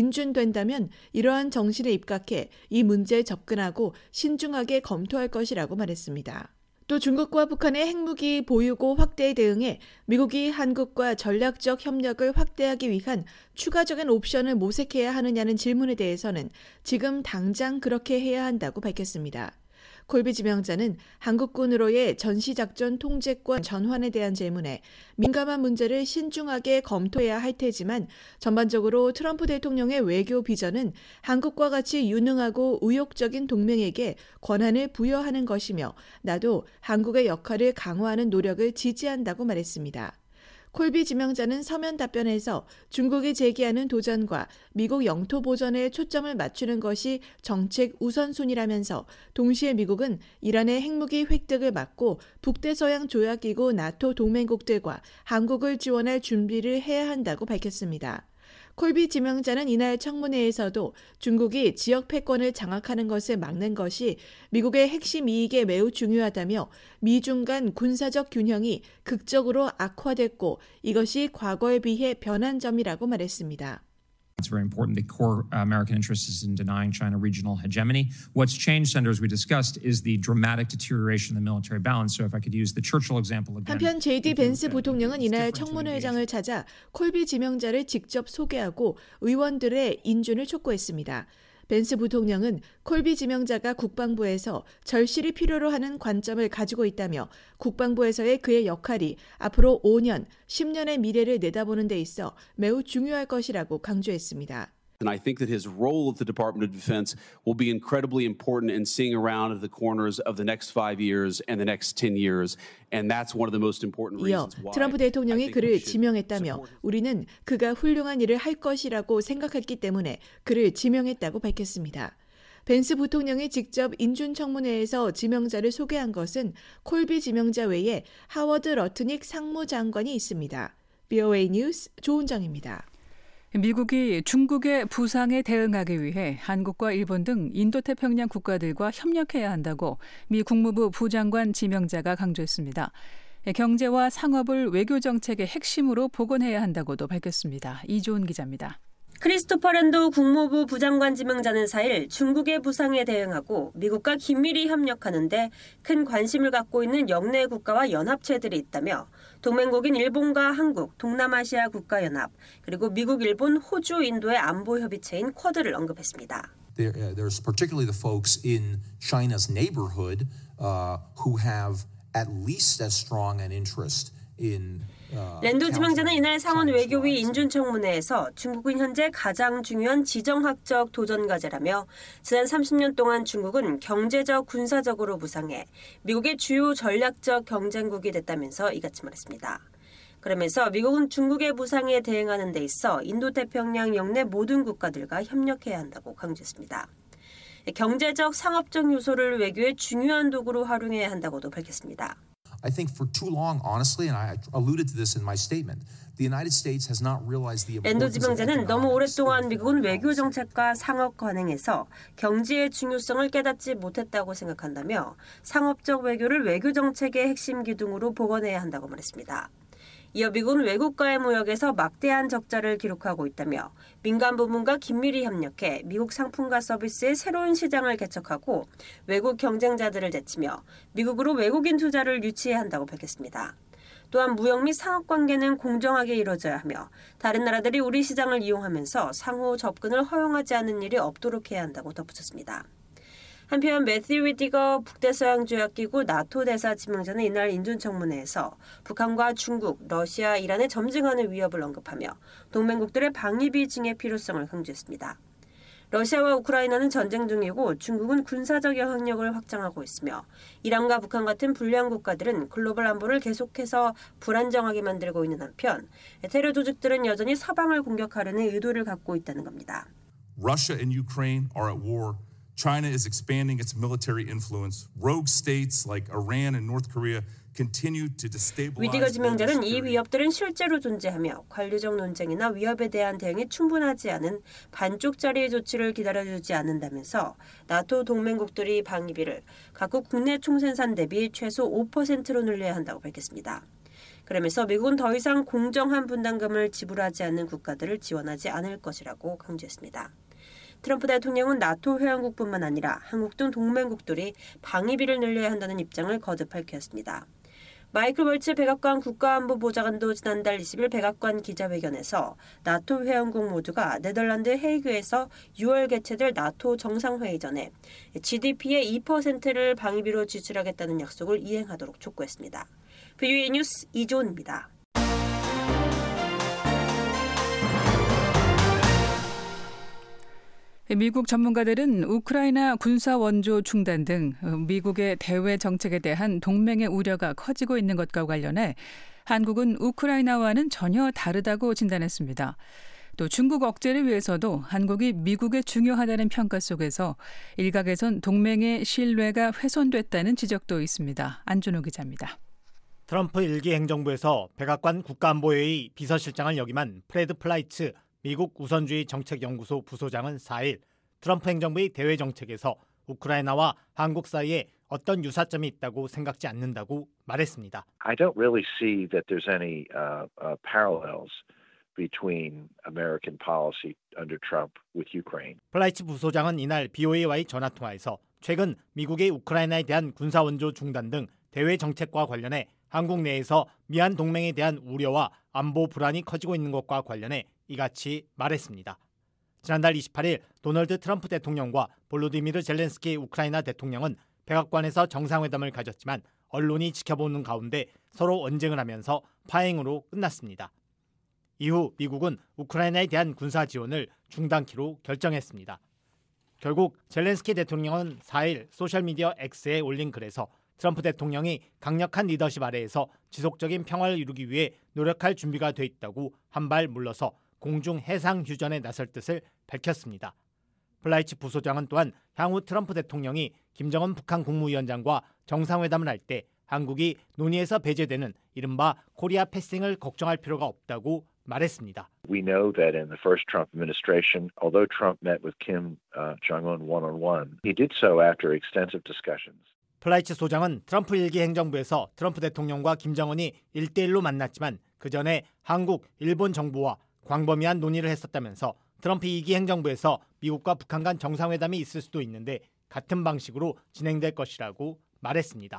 인준된다면 이러한 정신에 입각해 이 문제에 접근하고 신중하게 검토할 것이라고 말했습니다. 또 중국과 북한의 핵무기 보유고 확대에 대응해 미국이 한국과 전략적 협력을 확대하기 위한 추가적인 옵션을 모색해야 하느냐는 질문에 대해서는 지금 당장 그렇게 해야 한다고 밝혔습니다. 콜비 지명자는 한국군으로의 전시작전 통제권 전환에 대한 질문에 민감한 문제를 신중하게 검토해야 할 테지만 전반적으로 트럼프 대통령의 외교 비전은 한국과 같이 유능하고 의욕적인 동맹에게 권한을 부여하는 것이며 나도 한국의 역할을 강화하는 노력을 지지한다고 말했습니다. 콜비 지명자는 서면 답변에서 중국이 제기하는 도전과 미국 영토 보전에 초점을 맞추는 것이 정책 우선순위라면서 동시에 미국은 이란의 핵무기 획득을 막고 북대서양 조약기구 나토 동맹국들과 한국을 지원할 준비를 해야 한다고 밝혔습니다. 콜비 지명자는 이날 청문회에서도 중국이 지역 패권을 장악하는 것을 막는 것이 미국의 핵심 이익에 매우 중요하다며 미중 간 군사적 균형이 극적으로 악화됐고 이것이 과거에 비해 변한 점이라고 말했습니다. It's very important. The core American interest is in denying China regional hegemony. What's changed, Senator, as we discussed, is the dramatic deterioration of the military balance. So if I could use the Churchill example again. 한편 제이디 벤스 부통령은 이날 청문회장을 찾아 콜비 지명자를 직접 소개하고 의원들의 인준을 촉구했습니다. 벤스 부통령은 콜비 지명자가 국방부에서 절실히 필요로 하는 관점을 가지고 있다며 국방부에서의 그의 역할이 앞으로 오 년, 십 년의 미래를 내다보는 데 있어 매우 중요할 것이라고 강조했습니다. And I think that his role at the Department of Defense will be incredibly important in seeing around the corners of the next five years and the next ten years. And that's one of the most important 이어 reasons why. 트럼프 대통령이 그를 지명했다며 우리는 그가 훌륭한 일을 할 것이라고 생각했기 때문에 그를 지명했다고 밝혔습니다. 벤스 부통령이 직접 인준 청문회에서 지명자를 소개한 것은 콜비 지명자 외에 하워드 러트닉 상무장관이 있습니다. 브이오에이 뉴스 조은정입니다. 미국이 중국의 부상에 대응하기 위해 한국과 일본 등 인도태평양 국가들과 협력해야 한다고 미 국무부 부장관 지명자가 강조했습니다. 경제와 상업을 외교 정책의 핵심으로 복원해야 한다고도 밝혔습니다. 이조은 기자입니다. 크리스토퍼 랜도 국무부 부장관 지명자는 사 일 중국의 부상에 대응하고 미국과 긴밀히 협력하는 데 큰 관심을 갖고 있는 영내 국가와 연합체들이 있다며 동맹국인 일본과 한국, 동남아시아 국가연합, 그리고 미국, 일본, 호주, 인도의 안보협의체인 쿼드를 언급했습니다. There, uh, there's particularly the folks in China's neighborhood uh, who have at least as strong an interest in 랜도 지명자는 이날 상원 외교위 인준청문회에서 중국은 현재 가장 중요한 지정학적 도전과제라며 지난 삼십 년 동안 중국은 경제적, 군사적으로 부상해 미국의 주요 전략적 경쟁국이 됐다면서 이같이 말했습니다. 그러면서 미국은 중국의 부상에 대응하는 데 있어 인도태평양 영내 모든 국가들과 협력해야 한다고 강조했습니다. 경제적, 상업적 요소를 외교의 중요한 도구로 활용해야 한다고도 밝혔습니다. I think for too long, honestly, and I alluded to this in my statement, the United States has not realized the 랜도 importance of 지명자는 너무 오랫동안 미국은 외교 정책과 상업 관행에서 경제의 중요성을 깨닫지 못했다고 생각한다며 상업적 외교를 외교 정책의 핵심 기둥으로 복원해야 한다고 말했습니다. 이어 미국은 외국과의 무역에서 막대한 적자를 기록하고 있다며 민간 부문과 긴밀히 협력해 미국 상품과 서비스의 새로운 시장을 개척하고 외국 경쟁자들을 제치며 미국으로 외국인 투자를 유치해야 한다고 밝혔습니다. 또한 무역 및 상업 관계는 공정하게 이루어져야 하며 다른 나라들이 우리 시장을 이용하면서 상호 접근을 허용하지 않는 일이 없도록 해야 한다고 덧붙였습니다. 한편 매튜 위디거 북대서양 조약기구 나토 대사 지명자는 이날 인준청문회에서 북한과 중국, 러시아, 이란의 점증하는 위협을 언급하며 동맹국들의 방위비 증의 필요성을 강조했습니다. 러시아와 우크라이나는 전쟁 중이고 중국은 군사적 영향력을 확장하고 있으며 이란과 북한 같은 불량 국가들은 글로벌 안보를 계속해서 불안정하게 만들고 있는 한편 테러 조직들은 여전히 서방을 공격하려는 의도를 갖고 있다는 겁니다. Russia and Ukraine are at war China is expanding its military influence. Rogue states like Iran and North Korea continue to destabilize. 위디거 지명자는 이 위협들은 실제로 존재하며 관리적 논쟁이나 위협에 대한 대응이 충분하지 않은 반쪽짜리 조치를 기다려주지 않는다면서 나토 동맹국들이 방위비를 각국 국내 총생산 대비 최소 오 퍼센트로 늘려야 한다고 밝혔습니다. 그러면서 미국은 더 이상 공정한 분담금을 지불하지 않는 국가들을 지원하지 않을 것이라고 강조했습니다. 트럼프 대통령은 나토 회원국뿐만 아니라 한국 등 동맹국들이 방위비를 늘려야 한다는 입장을 거듭 밝혔습니다. 마이클 월츠 백악관 국가안보보좌관도 지난달 이십 일 백악관 기자회견에서 나토 회원국 모두가 네덜란드 헤이그에서 유월 개최될 나토 정상회의 전에 지디피의 이 퍼센트를 방위비로 지출하겠다는 약속을 이행하도록 촉구했습니다. 비유의 뉴스 이조은입니다. 미국 전문가들은 우크라이나 군사 원조 중단 등 미국의 대외 정책에 대한 동맹의 우려가 커지고 있는 것과 관련해 한국은 우크라이나와는 전혀 다르다고 진단했습니다. 또 중국 억제를 위해서도 한국이 미국에 중요하다는 평가 속에서 일각에선 동맹의 신뢰가 훼손됐다는 지적도 있습니다. 안준호 기자입니다. 트럼프 일기 행정부에서 백악관 국가안보회의 비서실장을 역임한 프레드 플라이츠 미국 우선주의 정책연구소 부소장은 사 일 트럼프 행정부의 대외 정책에서 우크라이나와 한국 사이에 어떤 유사점이 있다고 생각지 않는다고 말했습니다. I don't really see that there's any uh, uh, parallels between American policy under Trump with Ukraine. 플라이츠 부소장은 이날 비오에이와의 전화 통화에서 최근 미국의 우크라이나에 대한 군사 원조 중단 등 대외 정책과 관련해 한국 내에서 미한 동맹에 대한 우려와 안보 불안이 커지고 있는 것과 관련해 이같이 말했습니다. 지난달 이십팔 일 도널드 트럼프 대통령과 볼로디미르 젤렌스키 우크라이나 대통령은 백악관에서 정상회담을 가졌지만 언론이 지켜보는 가운데 서로 언쟁을 하면서 파행으로 끝났습니다. 이후 미국은 우크라이나에 대한 군사 지원을 중단키로 결정했습니다. 결국 젤렌스키 대통령은 사 일 소셜미디어 X에 올린 글에서 트럼프 대통령이 강력한 리더십 아래에서 지속적인 평화를 이루기 위해 노력할 준비가 돼 있다고 한 발 물러서 공중 해상 휴전에 나설 뜻을 밝혔습니다. 플라이츠 부소장은 또한 향후 트럼프 대통령이 김정은 북한 국무위원장과 정상회담을 할 때 한국이 논의에서 배제되는 이른바 코리아 패싱을 걱정할 필요가 없다고 말했습니다. We know that in the first Trump administration, although Trump met with Kim uh, Jong-un one-on-one, he did so after extensive discussions. 플라이츠 소장은 트럼프 일기 행정부에서 트럼프 대통령과 김정은이 일 대일로 만났지만 그 전에 한국, 일본 정부와 광범위한 논의를 했었다면서 트럼프 이 기 행정부에서 미국과 북한 간 정상회담이 있을 수도 있는데 같은 방식으로 진행될 것이라고 말했습니다.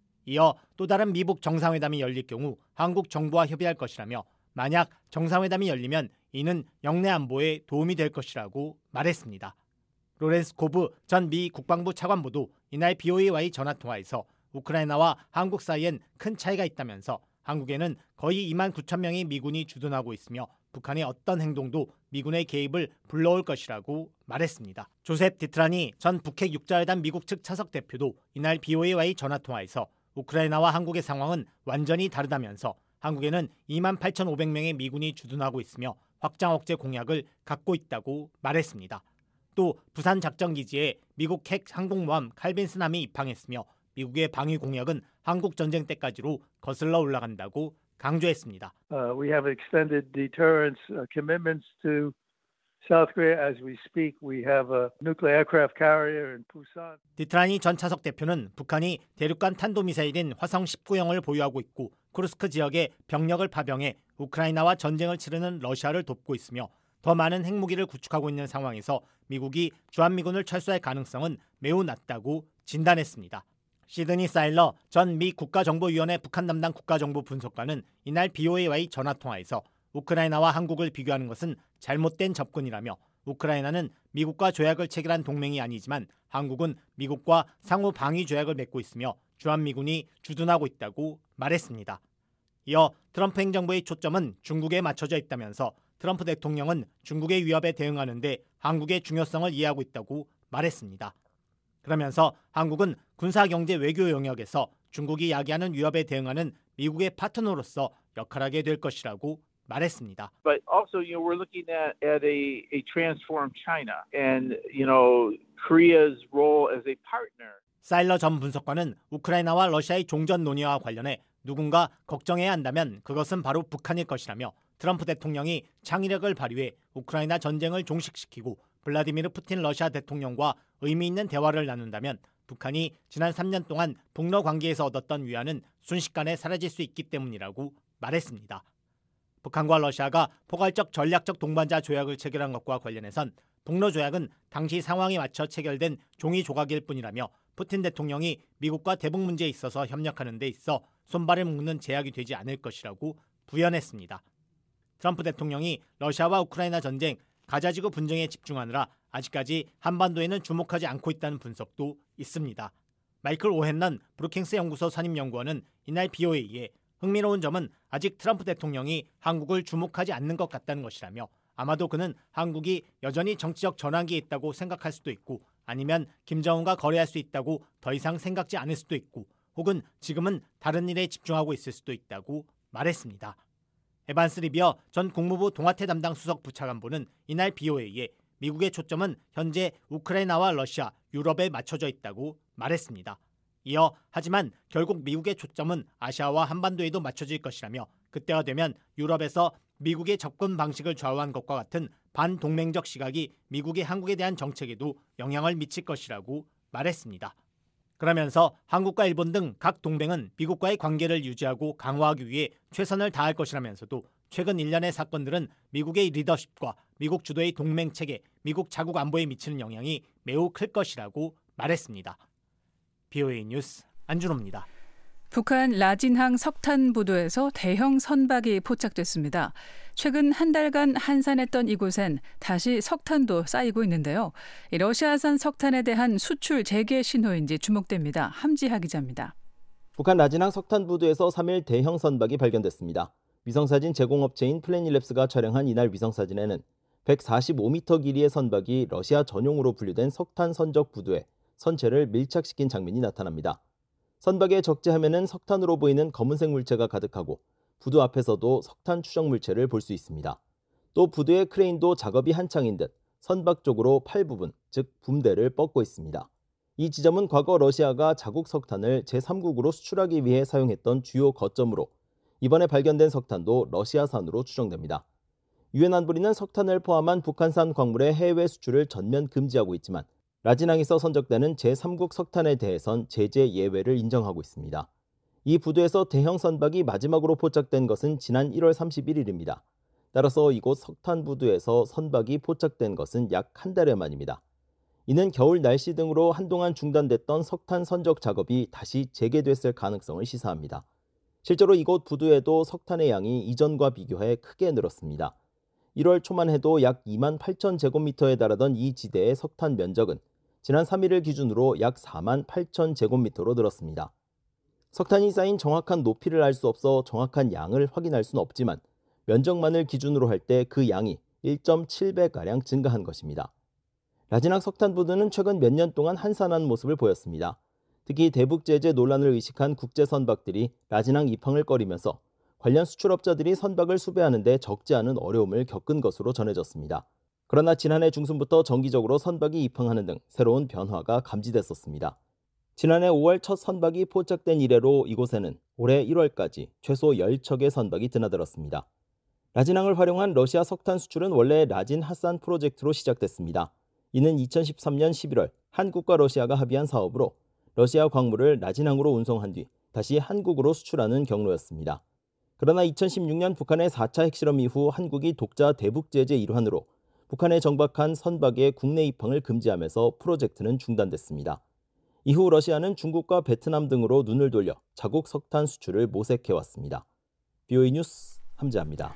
이어 또 다른 미북 정상회담이 열릴 경우 한국 정부와 협의할 것이라며 만약 정상회담이 열리면 이는 영내 안보에 도움이 될 것이라고 말했습니다. 로렌스 코브 전 미 국방부 차관보도 이날 비오에이와의 전화통화에서 우크라이나와 한국 사이엔 큰 차이가 있다면서 한국에는 거의 이만 구천 명의 미군이 주둔하고 있으며 북한의 어떤 행동도 미군의 개입을 불러올 것이라고 말했습니다. 조셉 디트라니 전 북핵 육자회담 미국 측 차석 대표도 이날 비오에이와의 전화통화에서 우크라이나와 한국의 상황은 완전히 다르다면서 한국에는 이만 팔천오백 명의 미군이 주둔하고 있으며 확장 억제 공약을 갖고 있다고 말했습니다. 또 부산 작전기지에 미국 핵 항공모함 칼빈슨함이 입항했으며 미국의 방위 공약은 한국 전쟁 때까지로 거슬러 올라간다고 강조했습니다. Uh, we have extended deterrence uh, commitments to South Korea as we speak. We have a nuclear aircraft carrier in Busan. 디트라니 전 차석 대표는 북한이 대륙간 탄도미사일인 화성 십구형을 보유하고 있고 쿠르스크 지역에 병력을 파병해 우크라이나와 전쟁을 치르는 러시아를 돕고 있으며 더 많은 핵무기를 구축하고 있는 상황에서 미국이 주한미군을 철수할 가능성은 매우 낮다고 진단했습니다. 시드니 사일러 전 미 국가정보위원회 북한 담당 국가정보 분석관은 이날 비오에이와의 전화통화에서 우크라이나와 한국을 비교하는 것은 잘못된 접근이라며 우크라이나는 미국과 조약을 체결한 동맹이 아니지만 한국은 미국과 상호 방위 조약을 맺고 있으며 주한미군이 주둔하고 있다고 말했습니다. 이어 트럼프 행정부의 초점은 중국에 맞춰져 있다면서 트럼프 대통령은 중국의 위협에 대응하는 데 한국의 중요성을 이해하고 있다고 말했습니다. 그러면서 한국은 군사, 경제, 외교 영역에서 중국이 야기하는 위협에 대응하는 미국의 파트너로서 역할하게 될 것이라고 말했습니다. But also, you know, we're looking at at a a transformed China and, you know, Korea's role as a partner. 사일러 전 분석관은 우크라이나와 러시아의 종전 논의와 관련해 누군가 걱정해야 한다면 그것은 바로 북한일 것이라며 트럼프 대통령이 창의력을 발휘해 우크라이나 전쟁을 종식시키고 블라디미르 푸틴 러시아 대통령과 의미 있는 대화를 나눈다면 북한이 지난 삼 년 동안 북러 관계에서 얻었던 위안은 순식간에 사라질 수 있기 때문이라고 말했습니다. 북한과 러시아가 포괄적 전략적 동반자 조약을 체결한 것과 관련해선 북러 조약은 당시 상황에 맞춰 체결된 종이 조각일 뿐이라며 푸틴 대통령이 미국과 대북 문제에 있어서 협력하는 데 있어 손발을 묶는 제약이 되지 않을 것이라고 부연했습니다. 트럼프 대통령이 러시아와 우크라이나 전쟁, 가자지구 분쟁에 집중하느라 아직까지 한반도에는 주목하지 않고 있다는 분석도 있습니다. 마이클 오헨런 브루킹스 연구소 선임연구원은 이날 비오에이에 흥미로운 점은 아직 트럼프 대통령이 한국을 주목하지 않는 것 같다는 것이라며 아마도 그는 한국이 여전히 정치적 전환기에 있다고 생각할 수도 있고 아니면 김정은과 거래할 수 있다고 더 이상 생각지 않을 수도 있고 혹은 지금은 다른 일에 집중하고 있을 수도 있다고 말했습니다. 에반스 리비어 전 국무부 동아태 담당 수석 부차관보는 이날 비오에이에 미국의 초점은 현재 우크라이나와 러시아, 유럽에 맞춰져 있다고 말했습니다. 이어 하지만 결국 미국의 초점은 아시아와 한반도에도 맞춰질 것이라며 그때가 되면 유럽에서 미국의 접근 방식을 좌우한 것과 같은 반동맹적 시각이 미국의 한국에 대한 정책에도 영향을 미칠 것이라고 말했습니다. 그러면서 한국과 일본 등 각 동맹은 미국과의 관계를 유지하고 강화하기 위해 최선을 다할 것이라면서도 최근 일련의 사건들은 미국의 리더십과 미국 주도의 동맹체계, 미국 자국 안보에 미치는 영향이 매우 클 것이라고 말했습니다. 비오에이 뉴스 안준호입니다. 북한 라진항 석탄 부두에서 대형 선박이 포착됐습니다. 최근 한 달간 한산했던 이곳엔 다시 석탄도 쌓이고 있는데요. 러시아산 석탄에 대한 수출 재개 신호인지 주목됩니다. 함지하 기자입니다. 북한 라진항 석탄 부두에서 삼 일 대형 선박이 발견됐습니다. 위성사진 제공업체인 플래닛랩스가 촬영한 이날 위성사진에는 백사십오 미터 길이의 선박이 러시아 전용으로 분류된 석탄 선적 부두에 선체를 밀착시킨 장면이 나타납니다. 선박의 적재함에는 석탄으로 보이는 검은색 물체가 가득하고 부두 앞에서도 석탄 추적 물체를 볼 수 있습니다. 또 부두의 크레인도 작업이 한창인 듯 선박 쪽으로 팔 부분, 즉 붐대를 뻗고 있습니다. 이 지점은 과거 러시아가 자국 석탄을 제삼국으로 수출하기 위해 사용했던 주요 거점으로 이번에 발견된 석탄도 러시아산으로 추정됩니다. 유엔 안보리는 석탄을 포함한 북한산 광물의 해외 수출을 전면 금지하고 있지만 라진항에서 선적되는 제삼국 석탄에 대해선 제재 예외를 인정하고 있습니다. 이 부두에서 대형 선박이 마지막으로 포착된 것은 지난 일월 삼십일일입니다. 따라서 이곳 석탄 부두에서 선박이 포착된 것은 약 한 달여 만입니다. 이는 겨울 날씨 등으로 한동안 중단됐던 석탄 선적 작업이 다시 재개됐을 가능성을 시사합니다. 실제로 이곳 부두에도 석탄의 양이 이전과 비교해 크게 늘었습니다. 일월 초만 해도 약 이만 팔천 제곱미터에 달하던 이 지대의 석탄 면적은 지난 삼 일을 기준으로 약 사만 팔천 제곱미터로 늘었습니다. 석탄이 쌓인 정확한 높이를 알 수 없어 정확한 양을 확인할 수는 없지만 면적만을 기준으로 할 때 그 양이 일 점 칠 배가량 증가한 것입니다. 라진항 석탄 부두는 최근 몇 년 동안 한산한 모습을 보였습니다. 특히 대북 제재 논란을 의식한 국제 선박들이 라진항 입항을 꺼리면서 관련 수출업자들이 선박을 수배하는 데 적지 않은 어려움을 겪은 것으로 전해졌습니다. 그러나 지난해 중순부터 정기적으로 선박이 입항하는 등 새로운 변화가 감지됐었습니다. 지난해 오월 첫 선박이 포착된 이래로 이곳에는 올해 일월까지 최소 십 척의 선박이 드나들었습니다. 라진항을 활용한 러시아 석탄 수출은 원래 라진 핫산 프로젝트로 시작됐습니다. 이는 이천십삼 년 십일월 한국과 러시아가 합의한 사업으로 러시아 광물을 라진항으로 운송한 뒤 다시 한국으로 수출하는 경로였습니다. 그러나 이천십육 년 북한의 사 차 핵실험 이후 한국이 독자 대북 제재 일환으로 북한에 정박한 선박의 국내 입항을 금지하면서 프로젝트는 중단됐습니다. 이후 러시아는 중국과 베트남 등으로 눈을 돌려 자국 석탄 수출을 모색해왔습니다. 비오에이 뉴스 함지아입니다.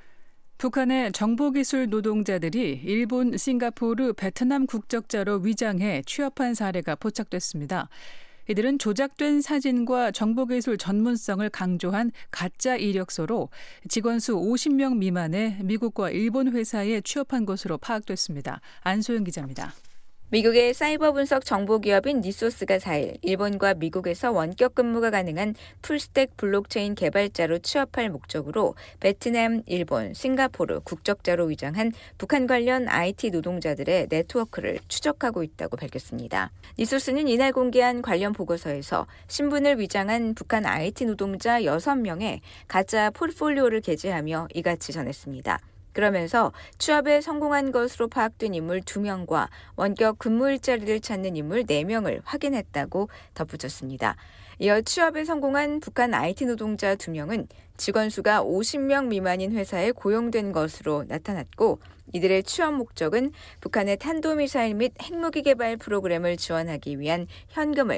북한의 정보기술 노동자들이 일본, 싱가포르, 베트남 국적자로 위장해 취업한 사례가 포착됐습니다. 이들은 조작된 사진과 정보기술 전문성을 강조한 가짜 이력서로 직원 수 오십 명 미만의 미국과 일본 회사에 취업한 것으로 파악됐습니다. 안소영 기자입니다. 미국의 사이버 분석 정보 기업인 니소스가 사일 일본과 미국에서 원격 근무가 가능한 풀스택 블록체인 개발자로 취업할 목적으로 베트남, 일본, 싱가포르 국적자로 위장한 북한 관련 아이티 노동자들의 네트워크를 추적하고 있다고 밝혔습니다. 니소스는 이날 공개한 관련 보고서에서 신분을 위장한 북한 아이티 노동자 여섯 명의 가짜 포트폴리오를 게재하며 이같이 전했습니다. 그러면서 취업에 성공한 것으로 파악된 인물 두 명과 원격 근무 일자리를 찾는 인물 네 명을 확인했다고 덧붙였습니다. 이어 취업에 성공한 북한 아이티 노동자 두 명은 직원 수가 오십 명 미만인 회사에 고용된 것으로 나타났고 이들의 취업 목적은 북한의 탄도미사일 및 핵무기 개발 프로그램을 지원하기 위한 현금을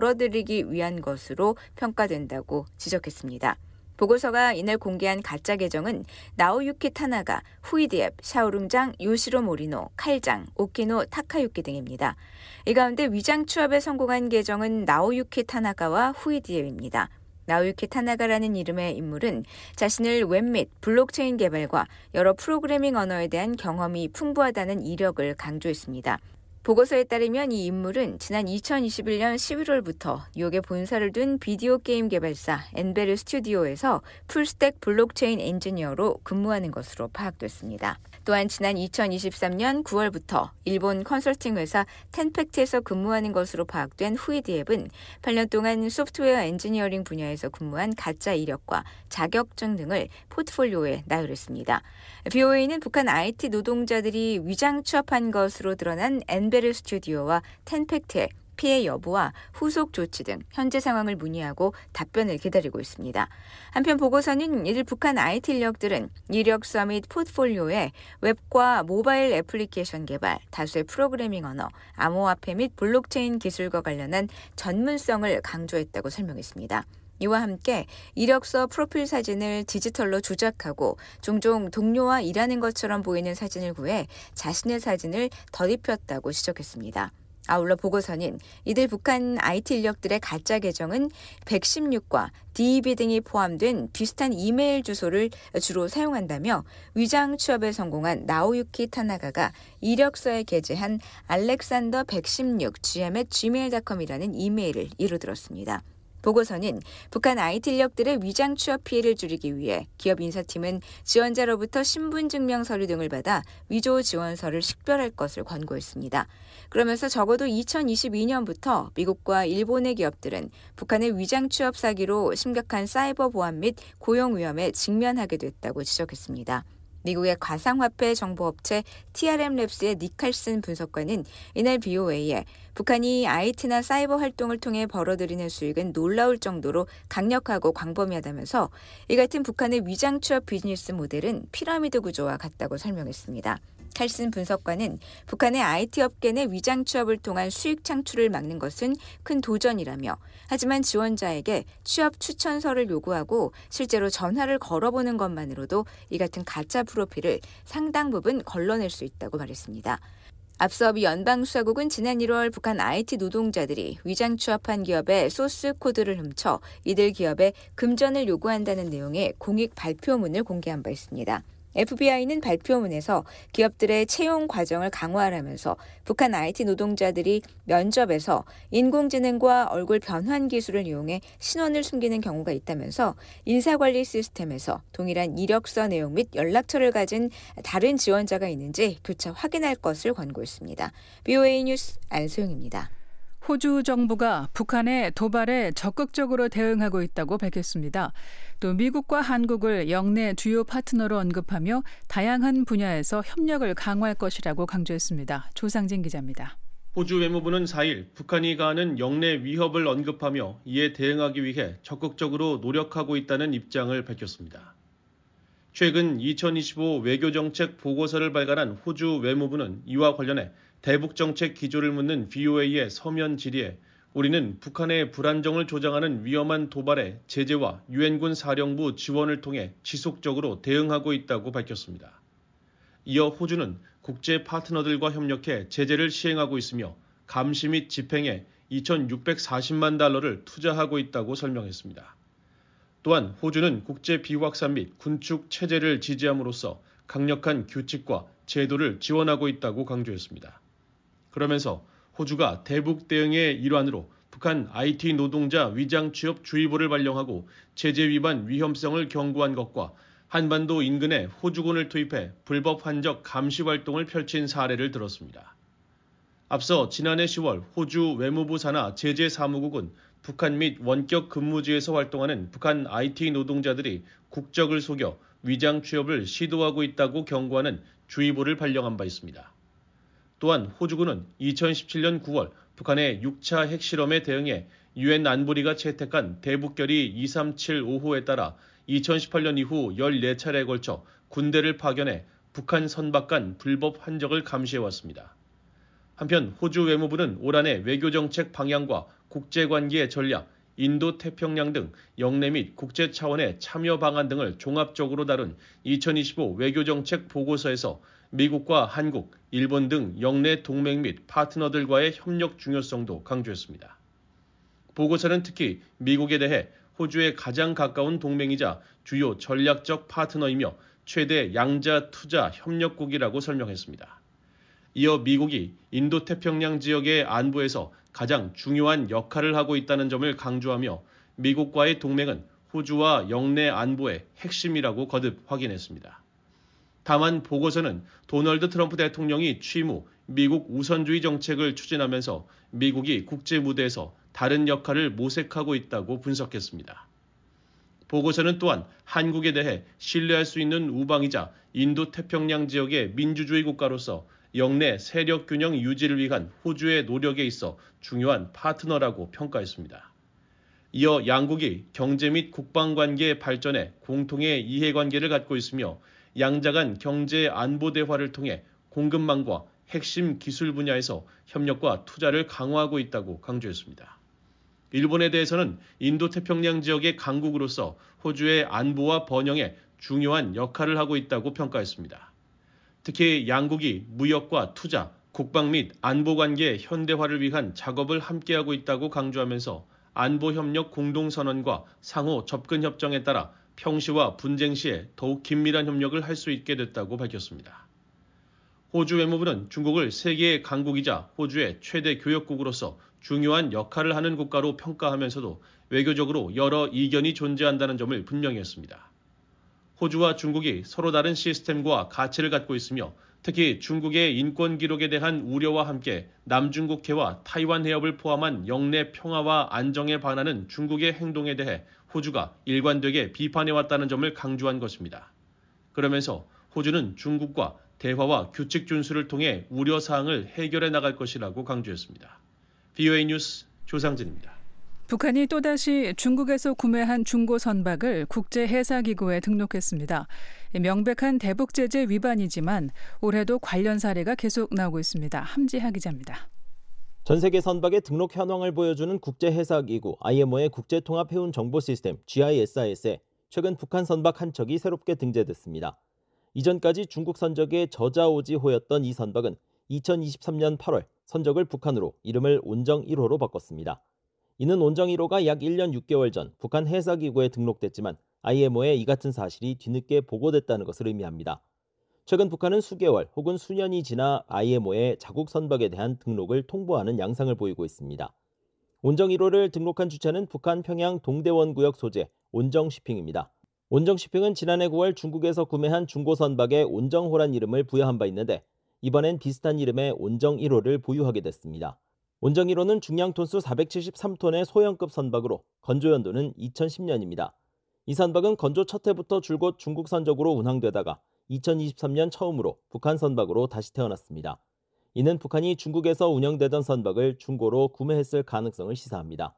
벌어들이기 위한 것으로 평가된다고 지적했습니다. 보고서가 이날 공개한 가짜 계정은 나오유키 타나가, 후이디앱, 샤오룽장, 요시로 모리노, 칼장, 오키노 타카유키 등입니다. 이 가운데 위장 취업에 성공한 계정은 나오유키 타나가와 후이디앱입니다. 나오유키 타나가라는 이름의 인물은 자신을 웹 및 블록체인 개발과 여러 프로그래밍 언어에 대한 경험이 풍부하다는 이력을 강조했습니다. 보고서에 따르면 이 인물은 지난 이천이십일 년 십일월부터 뉴욕에 본사를 둔 비디오 게임 개발사 엔베르 스튜디오에서 풀스택 블록체인 엔지니어로 근무하는 것으로 파악됐습니다. 또한 지난 이천이십삼 년 구월부터 일본 컨설팅 회사 텐팩트에서 근무하는 것으로 파악된 후이디앱은 팔 년 동안 소프트웨어 엔지니어링 분야에서 근무한 가짜 이력과 자격증 등을 포트폴리오에 나열했습니다. 비오에이는 북한 아이티 노동자들이 위장 취업한 것으로 드러난 엔베르 스튜디오와 텐팩트의 피해 여부와 후속 조치 등 현재 상황을 문의하고 답변을 기다리고 있습니다. 한편 보고서는 이들 북한 아이티 인력들은 이력서 및 포트폴리오에 웹과 모바일 애플리케이션 개발, 다수의 프로그래밍 언어, 암호화폐 및 블록체인 기술과 관련한 전문성을 강조했다고 설명했습니다. 이와 함께 이력서 프로필 사진을 디지털로 조작하고 종종 동료와 일하는 것처럼 보이는 사진을 구해 자신의 사진을 덧입혔다고 지적했습니다. 아울러 보고서는 이들 북한 아이티 인력들의 가짜 계정은 백십육과 디이비 등이 포함된 비슷한 이메일 주소를 주로 사용한다며 위장 취업에 성공한 나오유키 타나가가 이력서에 게재한 알렉산더 백십육 지엠 앳 지메일 닷컴이라는 이메일을 이루들었습니다. 보고서는 북한 아이티 인력들의 위장 취업 피해를 줄이기 위해 기업 인사팀은 지원자로부터 신분증명 서류 등을 받아 위조 지원서를 식별할 것을 권고했습니다. 그러면서 적어도 이천이십이 년부터 미국과 일본의 기업들은 북한의 위장 취업 사기로 심각한 사이버 보안 및 고용 위험에 직면하게 됐다고 지적했습니다. 미국의 가상화폐 정보업체 티알엠랩스의 니칼슨 분석관은 이날 비오에이에 북한이 아이티나 사이버 활동을 통해 벌어들이는 수익은 놀라울 정도로 강력하고 광범위하다면서 이 같은 북한의 위장 취업 비즈니스 모델은 피라미드 구조와 같다고 설명했습니다. 칼슨 분석관은 북한의 아이티 업계 내 위장 취업을 통한 수익 창출을 막는 것은 큰 도전이라며 하지만 지원자에게 취업 추천서를 요구하고 실제로 전화를 걸어보는 것만으로도 이 같은 가짜 프로필을 상당 부분 걸러낼 수 있다고 말했습니다. 앞서 미 연방수사국은 지난 일월 북한 아이티 노동자들이 위장 취업한 기업의 소스 코드를 훔쳐 이들 기업에 금전을 요구한다는 내용의 공익 발표문을 공개한 바 있습니다. 에프비아이는 발표문에서 기업들의 채용 과정을 강화하라면서 북한 아이티 노동자들이 면접에서 인공지능과 얼굴 변환 기술을 이용해 신원을 숨기는 경우가 있다면서 인사관리 시스템에서 동일한 이력서 내용 및 연락처를 가진 다른 지원자가 있는지 교차 확인할 것을 권고했습니다. 비오에이 뉴스 안소영입니다. 호주 정부가 북한의 도발에 적극적으로 대응하고 있다고 밝혔습니다. 또 미국과 한국을 영내 주요 파트너로 언급하며 다양한 분야에서 협력을 강화할 것이라고 강조했습니다. 조상진 기자입니다. 호주 외무부는 사 일 북한이 가하는 영내 위협을 언급하며 이에 대응하기 위해 적극적으로 노력하고 있다는 입장을 밝혔습니다. 최근 이천이십오 외교정책 보고서를 발간한 호주 외무부는 이와 관련해 대북정책 기조를 묻는 비오에이의 서면 질의에 우리는 북한의 불안정을 조장하는 위험한 도발에 제재와 유엔군 사령부 지원을 통해 지속적으로 대응하고 있다고 밝혔습니다. 이어 호주는 국제 파트너들과 협력해 제재를 시행하고 있으며 감시 및 집행에 이천육백사십만 달러를 투자하고 있다고 설명했습니다. 또한 호주는 국제 비확산 및 군축 체제를 지지함으로써 강력한 규칙과 제도를 지원하고 있다고 강조했습니다. 그러면서 호주가 대북 대응의 일환으로 북한 아이티 노동자 위장 취업 주의보를 발령하고 제재 위반 위험성을 경고한 것과 한반도 인근에 호주군을 투입해 불법 환적 감시 활동을 펼친 사례를 들었습니다. 앞서 지난해 시월 호주 외무부 산하 제재사무국은 북한 및 원격 근무지에서 활동하는 북한 아이티 노동자들이 국적을 속여 위장 취업을 시도하고 있다고 경고하는 주의보를 발령한 바 있습니다. 또한 호주군은 이천십칠년 구월 북한의 육 차 핵실험에 대응해 유엔 안보리가 채택한 대북결의 이삼칠오호에 따라 이천십팔년 이후 열네 차례에 걸쳐 군대를 파견해 북한 선박 간 불법 환적을 감시해왔습니다. 한편 호주 외무부는 올 한해 외교정책 방향과 국제관계 전략, 인도태평양 등 영내 및 국제 차원의 참여 방안 등을 종합적으로 다룬 이천이십오 외교정책 보고서에서 미국과 한국, 일본 등 영내 동맹 및 파트너들과의 협력 중요성도 강조했습니다. 보고서는 특히 미국에 대해 호주의 가장 가까운 동맹이자 주요 전략적 파트너이며 최대 양자 투자 협력국이라고 설명했습니다. 이어 미국이 인도태평양 지역의 안보에서 가장 중요한 역할을 하고 있다는 점을 강조하며 미국과의 동맹은 호주와 영내 안보의 핵심이라고 거듭 확인했습니다. 다만 보고서는 도널드 트럼프 대통령이 취임 후 미국 우선주의 정책을 추진하면서 미국이 국제 무대에서 다른 역할을 모색하고 있다고 분석했습니다. 보고서는 또한 한국에 대해 신뢰할 수 있는 우방이자 인도태평양 지역의 민주주의 국가로서 영내 세력 균형 유지를 위한 호주의 노력에 있어 중요한 파트너라고 평가했습니다. 이어 양국이 경제 및 국방관계 발전에 공통의 이해관계를 갖고 있으며 양자 간 경제 안보 대화를 통해 공급망과 핵심 기술 분야에서 협력과 투자를 강화하고 있다고 강조했습니다. 일본에 대해서는 인도태평양 지역의 강국으로서 호주의 안보와 번영에 중요한 역할을 하고 있다고 평가했습니다. 특히 양국이 무역과 투자, 국방 및 안보관계 현대화를 위한 작업을 함께하고 있다고 강조하면서 안보협력 공동선언과 상호 접근협정에 따라 평시와 분쟁 시에 더욱 긴밀한 협력을 할 수 있게 됐다고 밝혔습니다. 호주 외무부는 중국을 세계의 강국이자 호주의 최대 교역국으로서 중요한 역할을 하는 국가로 평가하면서도 외교적으로 여러 이견이 존재한다는 점을 분명히 했습니다. 호주와 중국이 서로 다른 시스템과 가치를 갖고 있으며 특히 중국의 인권 기록에 대한 우려와 함께 남중국해와 타이완 해협을 포함한 영내 평화와 안정에 반하는 중국의 행동에 대해 호주가 일관되게 비판해왔다는 점을 강조한 것입니다. 그러면서 호주는 중국과 대화와 규칙 준수를 통해 우려사항을 해결해 나갈 것이라고 강조했습니다. 브이오에이 뉴스 조상진입니다. 북한이 또다시 중국에서 구매한 중고 선박을 국제해사기구에 등록했습니다. 명백한 대북 제재 위반이지만 올해도 관련 사례가 계속 나오고 있습니다. 함지하 기자입니다. 전 세계 선박의 등록 현황을 보여주는 국제해사기구 아이엠오의 국제통합해운 정보 시스템 지아이에스아이에스에 최근 북한 선박 한 척이 새롭게 등재됐습니다. 이전까지 중국 선적의 저자오지호였던 이 선박은 이천이십삼년 팔월 선적을 북한으로 이름을 온정 일 호로 바꿨습니다. 이는 온정 일 호가 약 일 년 육 개월 전 북한 해사기구에 등록됐지만 아이엠오에 이 같은 사실이 뒤늦게 보고됐다는 것을 의미합니다. 최근 북한은 수개월 혹은 수년이 지나 아이엠오의 자국 선박에 대한 등록을 통보하는 양상을 보이고 있습니다. 온정 일 호를 등록한 주체는 북한 평양 동대원 구역 소재 온정시핑입니다. 온정시핑은 지난해 구월 중국에서 구매한 중고 선박에 온정호란 이름을 부여한 바 있는데 이번엔 비슷한 이름의 온정 일 호를 보유하게 됐습니다. 온정 일 호는 중량 톤수 사백칠십삼 톤의 소형급 선박으로 건조 연도는 이천십 년입니다. 이 선박은 건조 첫 해부터 줄곧 중국 선적으로 운항되다가 이천이십삼 년 처음으로 북한 선박으로 다시 태어났습니다. 이는 북한이 중국에서 운영되던 선박을 중고로 구매했을 가능성을 시사합니다.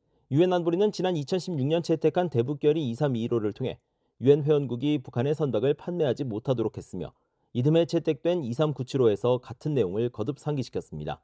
유엔 안보리는 지난 이천십육 년 채택한 대북결의 이삼이일 호를 통해 유엔 회원국이 북한의 선박을 판매하지 못하도록 했으며 이듬해 채택된 이삼구칠 호에서 같은 내용을 거듭 상기시켰습니다.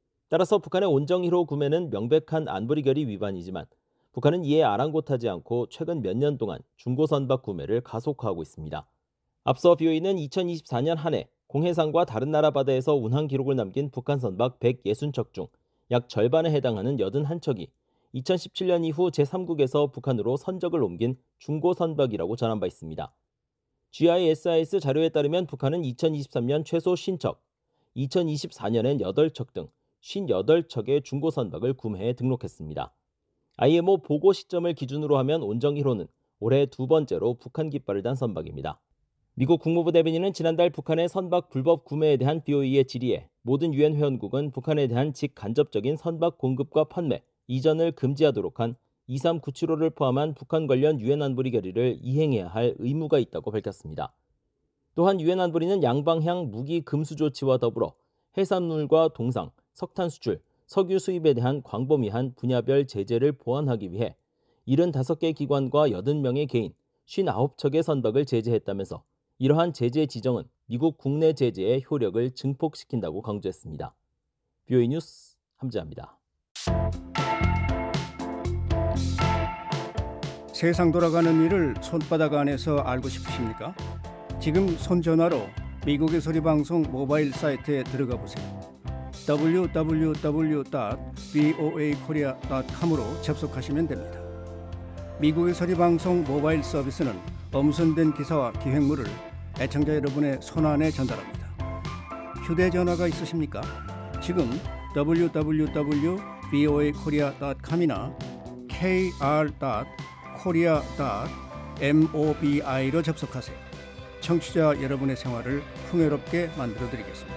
따라서 북한의 온정 일 호 구매는 명백한 안보리 결의 위반이지만 북한은 이에 아랑곳하지 않고 최근 몇 년 동안 중고 선박 구매를 가속화하고 있습니다. 앞서 브이오에이는 이천이십사 년 한 해 공해상과 다른 나라 바다에서 운항 기록을 남긴 북한 선박 백육십 척 중 약 절반에 해당하는 팔십일 척이 이천십칠 년 이후 제삼국에서 북한으로 선적을 옮긴 중고 선박이라고 전한 바 있습니다. 지아이에스아이에스 자료에 따르면 북한은 이천이십삼 년 최소 오십 척, 이천이십사 년엔 여덟 척 등 오십팔 척의 중고 선박을 구매해 등록했습니다. 아이엠오 보고 시점을 기준으로 하면 온정 일 호는 올해 두 번째로 북한 깃발을 단 선박입니다. 미국 국무부 대변인은 지난달 북한의 선박 불법 구매에 대한 비오이의 질의에 모든 유엔 회원국은 북한에 대한 직간접적인 선박 공급과 판매, 이전을 금지하도록 한 이삼구칠오를 포함한 북한 관련 유엔 안보리 결의를 이행해야 할 의무가 있다고 밝혔습니다. 또한 유엔 안보리는 양방향 무기 금수 조치와 더불어 해산물과 동상, 석탄 수출, 석유 수입에 대한 광범위한 분야별 제재를 보완하기 위해 칠십오 개 기관과 여덟 명의 개인, 오십구 척의 선박을 제재했다면서 이러한 제재 지정은 미국 국내 제재의 효력을 증폭시킨다고 강조했습니다. 비오이 뉴스 함재합니다. 세상 돌아가는 일을 손바닥 안에서 알고 싶으십니까? 지금 손전화로 미국의 소리방송 모바일 사이트에 들어가 보세요. 더블유 더블유 더블유 닷 브이오에이 코리아 닷 컴으로 접속하시면 됩니다. 미국의 소리방송 모바일 서비스는 엄선된 기사와 기획물을 애청자 여러분의 손안에 전달합니다. 휴대전화가 있으십니까? 지금 더블유 더블유 더블유 닷 브이오에이 코리아 닷 컴이나 케이알 닷 코리아 닷 모비로 접속하세요. 청취자 여러분의 생활을 풍요롭게 만들어드리겠습니다.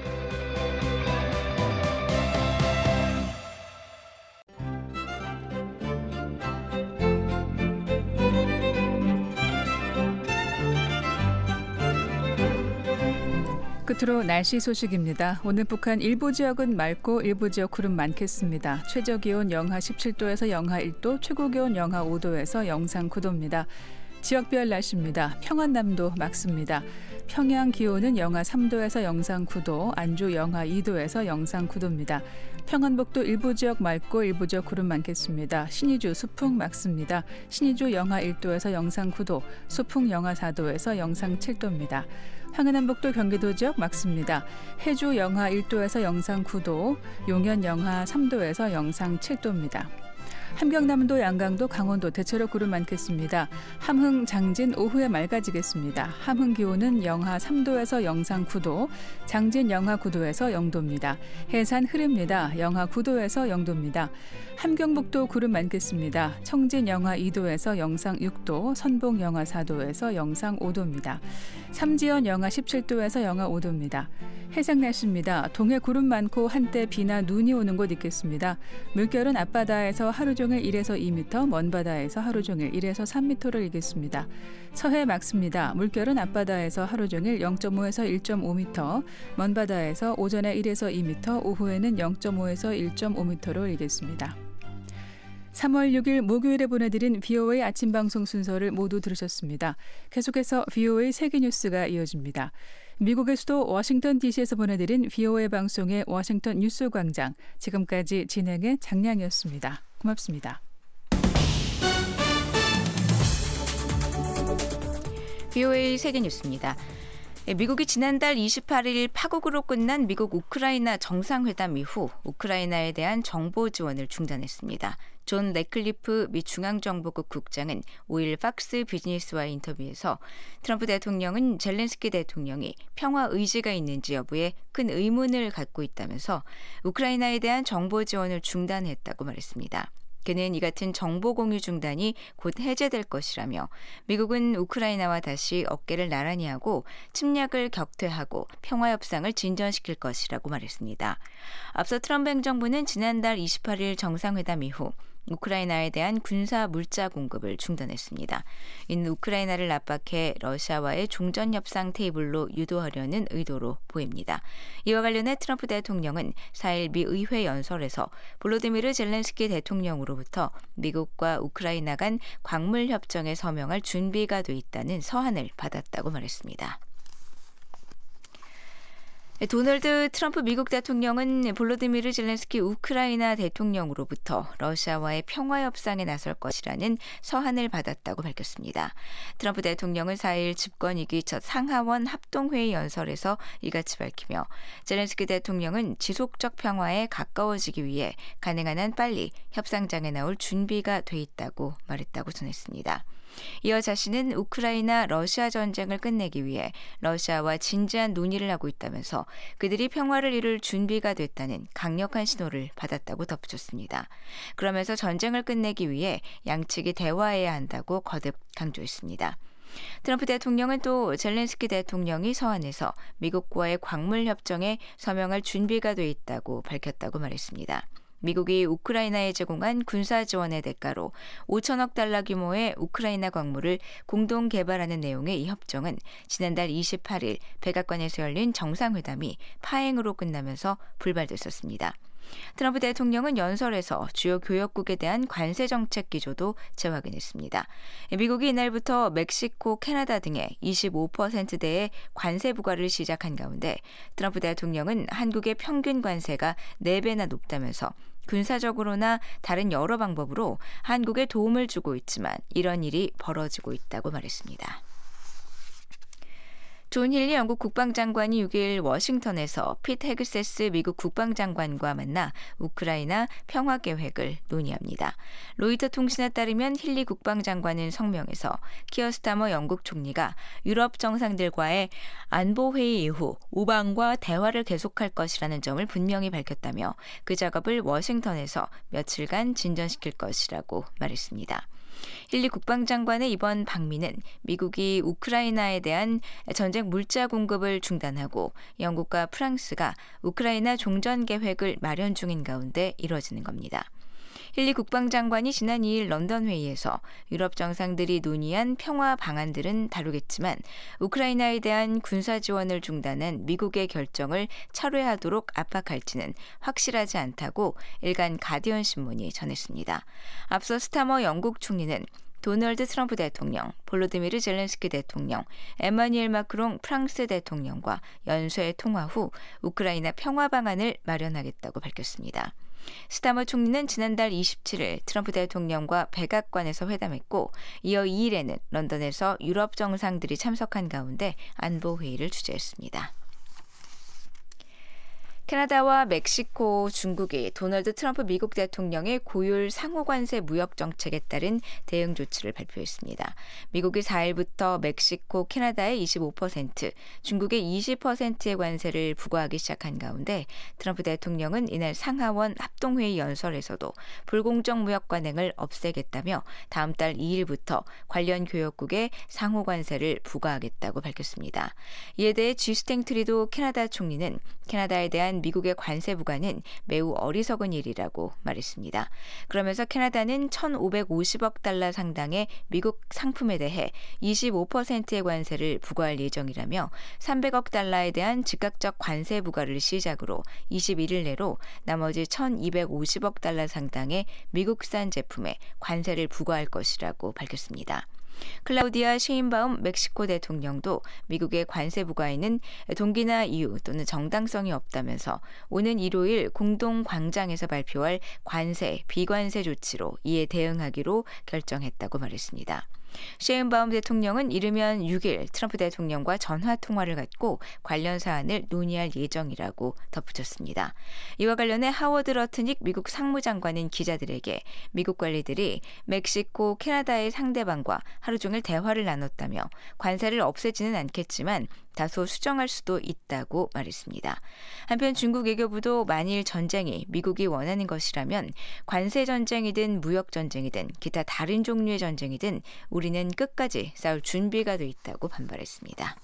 끝으로 날씨 소식입니다. 오늘 북한 일부 지역은 맑고 일부 지역 구름 많겠습니다. 최저기온 영하 십칠 도에서 영하 일 도, 최고기온 영하 오 도에서 영상 구 도입니다. 지역별 날씨입니다. 평안남도 맑습니다. 평양 기온은 영하 삼 도에서 영상 구 도, 안주 영하 이 도에서 영상 구 도입니다. 평안북도 일부 지역 맑고 일부 지역 구름 많겠습니다. 신의주 수풍 맑습니다. 신의주 영하 일 도에서 영상 구 도, 수풍 영하 사 도에서 영상 칠 도입니다. 황해남북도 경기도 지역 맑습니다. 해주 영하 일 도에서 영상 구 도, 용현 영하 삼 도에서 영상 칠 도입니다. 함경남도, 양강도, 강원도 대체로 구름 많겠습니다. 함흥, 장진 오후에 맑아지겠습니다. 함흥 기온은 영하 삼 도에서 영상 구 도, 장진 영하 구 도에서 영 도입니다. 해산 흐립니다. 영하 구 도에서 영 도입니다. 함경북도 구름 많겠습니다. 청진 영하 이 도에서 영상 육 도, 선봉 영하 사 도에서 영상 오 도입니다. 삼지연 영하 십칠 도에서 영하 오 도입니다. 해상 날씨입니다. 동해 구름 많고 한때 비나 눈이 오는 곳 있겠습니다. 물결은 앞바다에서 하루 종일 일에서 이 미터, 먼바다에서 하루 종일 일에서 삼 미터를 일겠습니다. 서해 맑습니다. 물결은 앞바다에서 하루 종일 영 점 오에서 일 점 오 미터, 먼바다에서 오전에 일에서 이 미터, 오후에는 영 점 오에서 일 점 오 미터로 일겠습니다. 삼월 육일 목요일에 보내드린 비오에이 아침 방송 순서를 모두 들으셨습니다. 계속해서 비오에이 세계뉴스가 이어집니다. 미국의 수도 워싱턴 디씨에서 보내드린 비오에이 방송의 워싱턴 뉴스 광장, 지금까지 진행의 장량이었습니다. 고맙습니다. 비오에이 세계뉴스입니다. 미국이 지난달 이십팔 일 파국으로 끝난 미국 우크라이나 정상회담 이후 우크라이나에 대한 정보 지원을 중단했습니다. 존 레클리프 미 중앙정보국 국장은 오 일 팍스 비즈니스와의 인터뷰에서 트럼프 대통령은 젤렌스키 대통령이 평화 의지가 있는지 여부에 큰 의문을 갖고 있다면서 우크라이나에 대한 정보 지원을 중단했다고 말했습니다. 그는 이 같은 정보 공유 중단이 곧 해제될 것이라며 미국은 우크라이나와 다시 어깨를 나란히 하고 침략을 격퇴하고 평화 협상을 진전시킬 것이라고 말했습니다. 앞서 트럼프 행정부는 지난달 이십팔 일 정상회담 이후 우크라이나에 대한 군사 물자 공급을 중단했습니다. 이는 우크라이나를 압박해 러시아와의 종전협상 테이블로 유도하려는 의도로 보입니다. 이와 관련해 트럼프 대통령은 사 일 미 의회 연설에서 볼로디미르 젤렌스키 대통령으로부터 미국과 우크라이나 간 광물 협정에 서명할 준비가 돼 있다는 서한을 받았다고 말했습니다. 도널드 트럼프 미국 대통령은 볼로디미르 젤렌스키 우크라이나 대통령으로부터 러시아와의 평화협상에 나설 것이라는 서한을 받았다고 밝혔습니다. 트럼프 대통령은 사 일 집권 이기 첫 상하원 합동회의 연설에서 이같이 밝히며 젤렌스키 대통령은 지속적 평화에 가까워지기 위해 가능한 한 빨리 협상장에 나올 준비가 돼 있다고 말했다고 전했습니다. 이어 자신은 우크라이나 러시아 전쟁을 끝내기 위해 러시아와 진지한 논의를 하고 있다면서 그들이 평화를 이룰 준비가 됐다는 강력한 신호를 받았다고 덧붙였습니다. 그러면서 전쟁을 끝내기 위해 양측이 대화해야 한다고 거듭 강조했습니다. 트럼프 대통령은 또 젤렌스키 대통령이 서한에서 미국과의 광물 협정에 서명할 준비가 돼 있다고 밝혔다고 말했습니다. 미국이 우크라이나에 제공한 군사 지원의 대가로 오천억 달러 규모의 우크라이나 광물을 공동 개발하는 내용의 이 협정은 지난달 이십팔일 백악관에서 열린 정상회담이 파행으로 끝나면서 불발됐었습니다. 트럼프 대통령은 연설에서 주요 교역국에 대한 관세 정책 기조도 재확인했습니다. 미국이 이날부터 멕시코, 캐나다 등의 이십오 퍼센트대의 관세 부과를 시작한 가운데 트럼프 대통령은 한국의 평균 관세가 네 배나 높다면서 군사적으로나 다른 여러 방법으로 한국에 도움을 주고 있지만 이런 일이 벌어지고 있다고 말했습니다. 존 힐리 영국 국방장관이 육일 워싱턴에서 핏 헤그세스 미국 국방장관과 만나 우크라이나 평화 계획을 논의합니다. 로이터 통신에 따르면 힐리 국방장관은 성명에서 키어 스타머 영국 총리가 유럽 정상들과의 안보회의 이후 우방과 대화를 계속할 것이라는 점을 분명히 밝혔다며 그 작업을 워싱턴에서 며칠간 진전시킬 것이라고 말했습니다. 힐리 국방장관의 이번 방미는 미국이 우크라이나에 대한 전쟁 물자 공급을 중단하고 영국과 프랑스가 우크라이나 종전 계획을 마련 중인 가운데 이뤄지는 겁니다. 힐리 국방장관이 지난 이일 런던 회의에서 유럽 정상들이 논의한 평화 방안들은 다루겠지만 우크라이나에 대한 군사 지원을 중단한 미국의 결정을 철회하도록 압박할지는 확실하지 않다고 일간 가디언 신문이 전했습니다. 앞서 스타머 영국 총리는 도널드 트럼프 대통령, 볼로디미르 젤렌스키 대통령, 에마뉘엘 마크롱 프랑스 대통령과 연쇄 통화 후 우크라이나 평화 방안을 마련하겠다고 밝혔습니다. 스타머 총리는 지난달 이십칠일 트럼프 대통령과 백악관에서 회담했고 이어 이일에는 런던에서 유럽 정상들이 참석한 가운데 안보회의를 주재했습니다. 캐나다와 멕시코, 중국이 도널드 트럼프 미국 대통령의 고율 상호관세 무역 정책에 따른 대응 조치를 발표했습니다. 미국이 사일부터 멕시코, 캐나다에 이십오 퍼센트, 중국에 이십 퍼센트의 관세를 부과하기 시작한 가운데 트럼프 대통령은 이날 상하원 합동회의 연설에서도 불공정 무역 관행을 없애겠다며 다음 달 이일부터 관련 교역국에 상호관세를 부과하겠다고 밝혔습니다. 이에 대해 지스탱 트리도 캐나다 총리는 캐나다에 대한 미국의 관세 부과는 매우 어리석은 일이라고 말했습니다. 그러면서 캐나다는 천오백오십억 달러 상당의 미국 상품에 대해 이십오 퍼센트의 관세를 부과할 예정이라며 삼백억 달러에 대한 즉각적 관세 부과를 시작으로 이십일일 내로 나머지 천이백오십억 달러 상당의 미국산 제품에 관세를 부과할 것이라고 밝혔습니다. 클라우디아 셰인바움 멕시코 대통령도 미국의 관세 부과에는 동기나 이유 또는 정당성이 없다면서 오는 일요일 공동 광장에서 발표할 관세, 비관세 조치로 이에 대응하기로 결정했다고 말했습니다. 셰인바움 대통령은 이르면 육일 트럼프 대통령과 전화 통화를 갖고 관련 사안을 논의할 예정이라고 덧붙였습니다. 이와 관련해 하워드 러트닉 미국 상무장관은 기자들에게 미국 관리들이 멕시코, 캐나다의 상대방과 하루 종일 대화를 나눴다며 관세를 없애지는 않겠지만 다소 수정할 수도 있다고 말했습니다. 한편 중국 외교부도 만일 전쟁이 미국이 원하는 것이라면 관세 전쟁이든 무역 전쟁이든 기타 다른 종류의 전쟁이든 우리는 끝까지 싸울 준비가 돼 있다고 반발했습니다.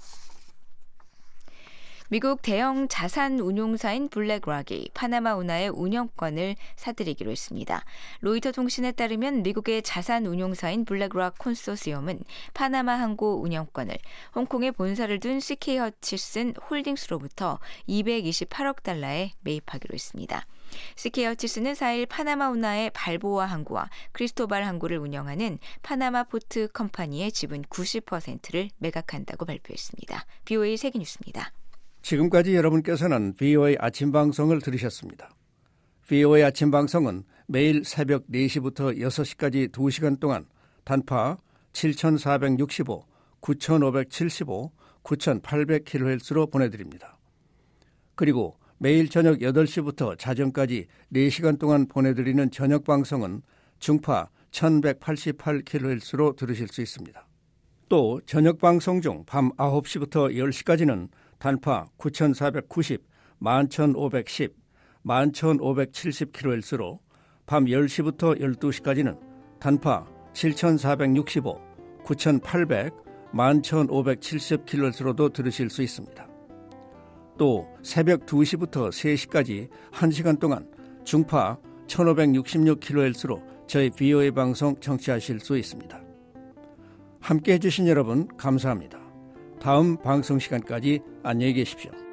미국 대형 자산 운용사인 블랙락이 파나마 운하의 운영권을 사들이기로 했습니다. 로이터 통신에 따르면 미국의 자산 운용사인 블랙락 콘소시엄은 파나마 항구 운영권을 홍콩에 본사를 둔 씨케이 허치슨 홀딩스로부터 이백이십팔억 달러에 매입하기로 했습니다. 씨케이 허치슨은 사일 파나마 운하의 발보아 항구와 크리스토발 항구를 운영하는 파나마 포트 컴퍼니의 지분 구십 퍼센트를 매각한다고 발표했습니다. 비오에이 세계뉴스입니다. 지금까지 여러분께서는 비오에이 아침 방송을 들으셨습니다. 비오에이 아침 방송은 매일 새벽 네 시부터 여섯 시까지 두 시간 동안 단파 칠천사백육십오, 구천오백칠십오, 구천팔백 킬로헤르츠로 보내드립니다. 그리고 매일 저녁 여덟 시부터 자정까지 네 시간 동안 보내드리는 저녁 방송은 중파 천백팔십팔 킬로헤르츠로 들으실 수 있습니다. 또 저녁 방송 중 밤 아홉 시부터 열 시까지는 단파 구천사백구십, 만 천오백십, 만 천오백칠십 킬로헤르츠로 밤 열 시부터 열두 시까지는 단파 칠천사백육십오, 구천팔백, 만 천오백칠십 킬로헤르츠로도 들으실 수 있습니다. 또 새벽 두 시부터 세 시까지 한 시간 동안 중파 천오백육십육 킬로헤르츠로 저희 브이오에이 방송 청취하실 수 있습니다. 함께해 주신 여러분 감사합니다. 다음 방송 시간까지 안녕히 계십시오.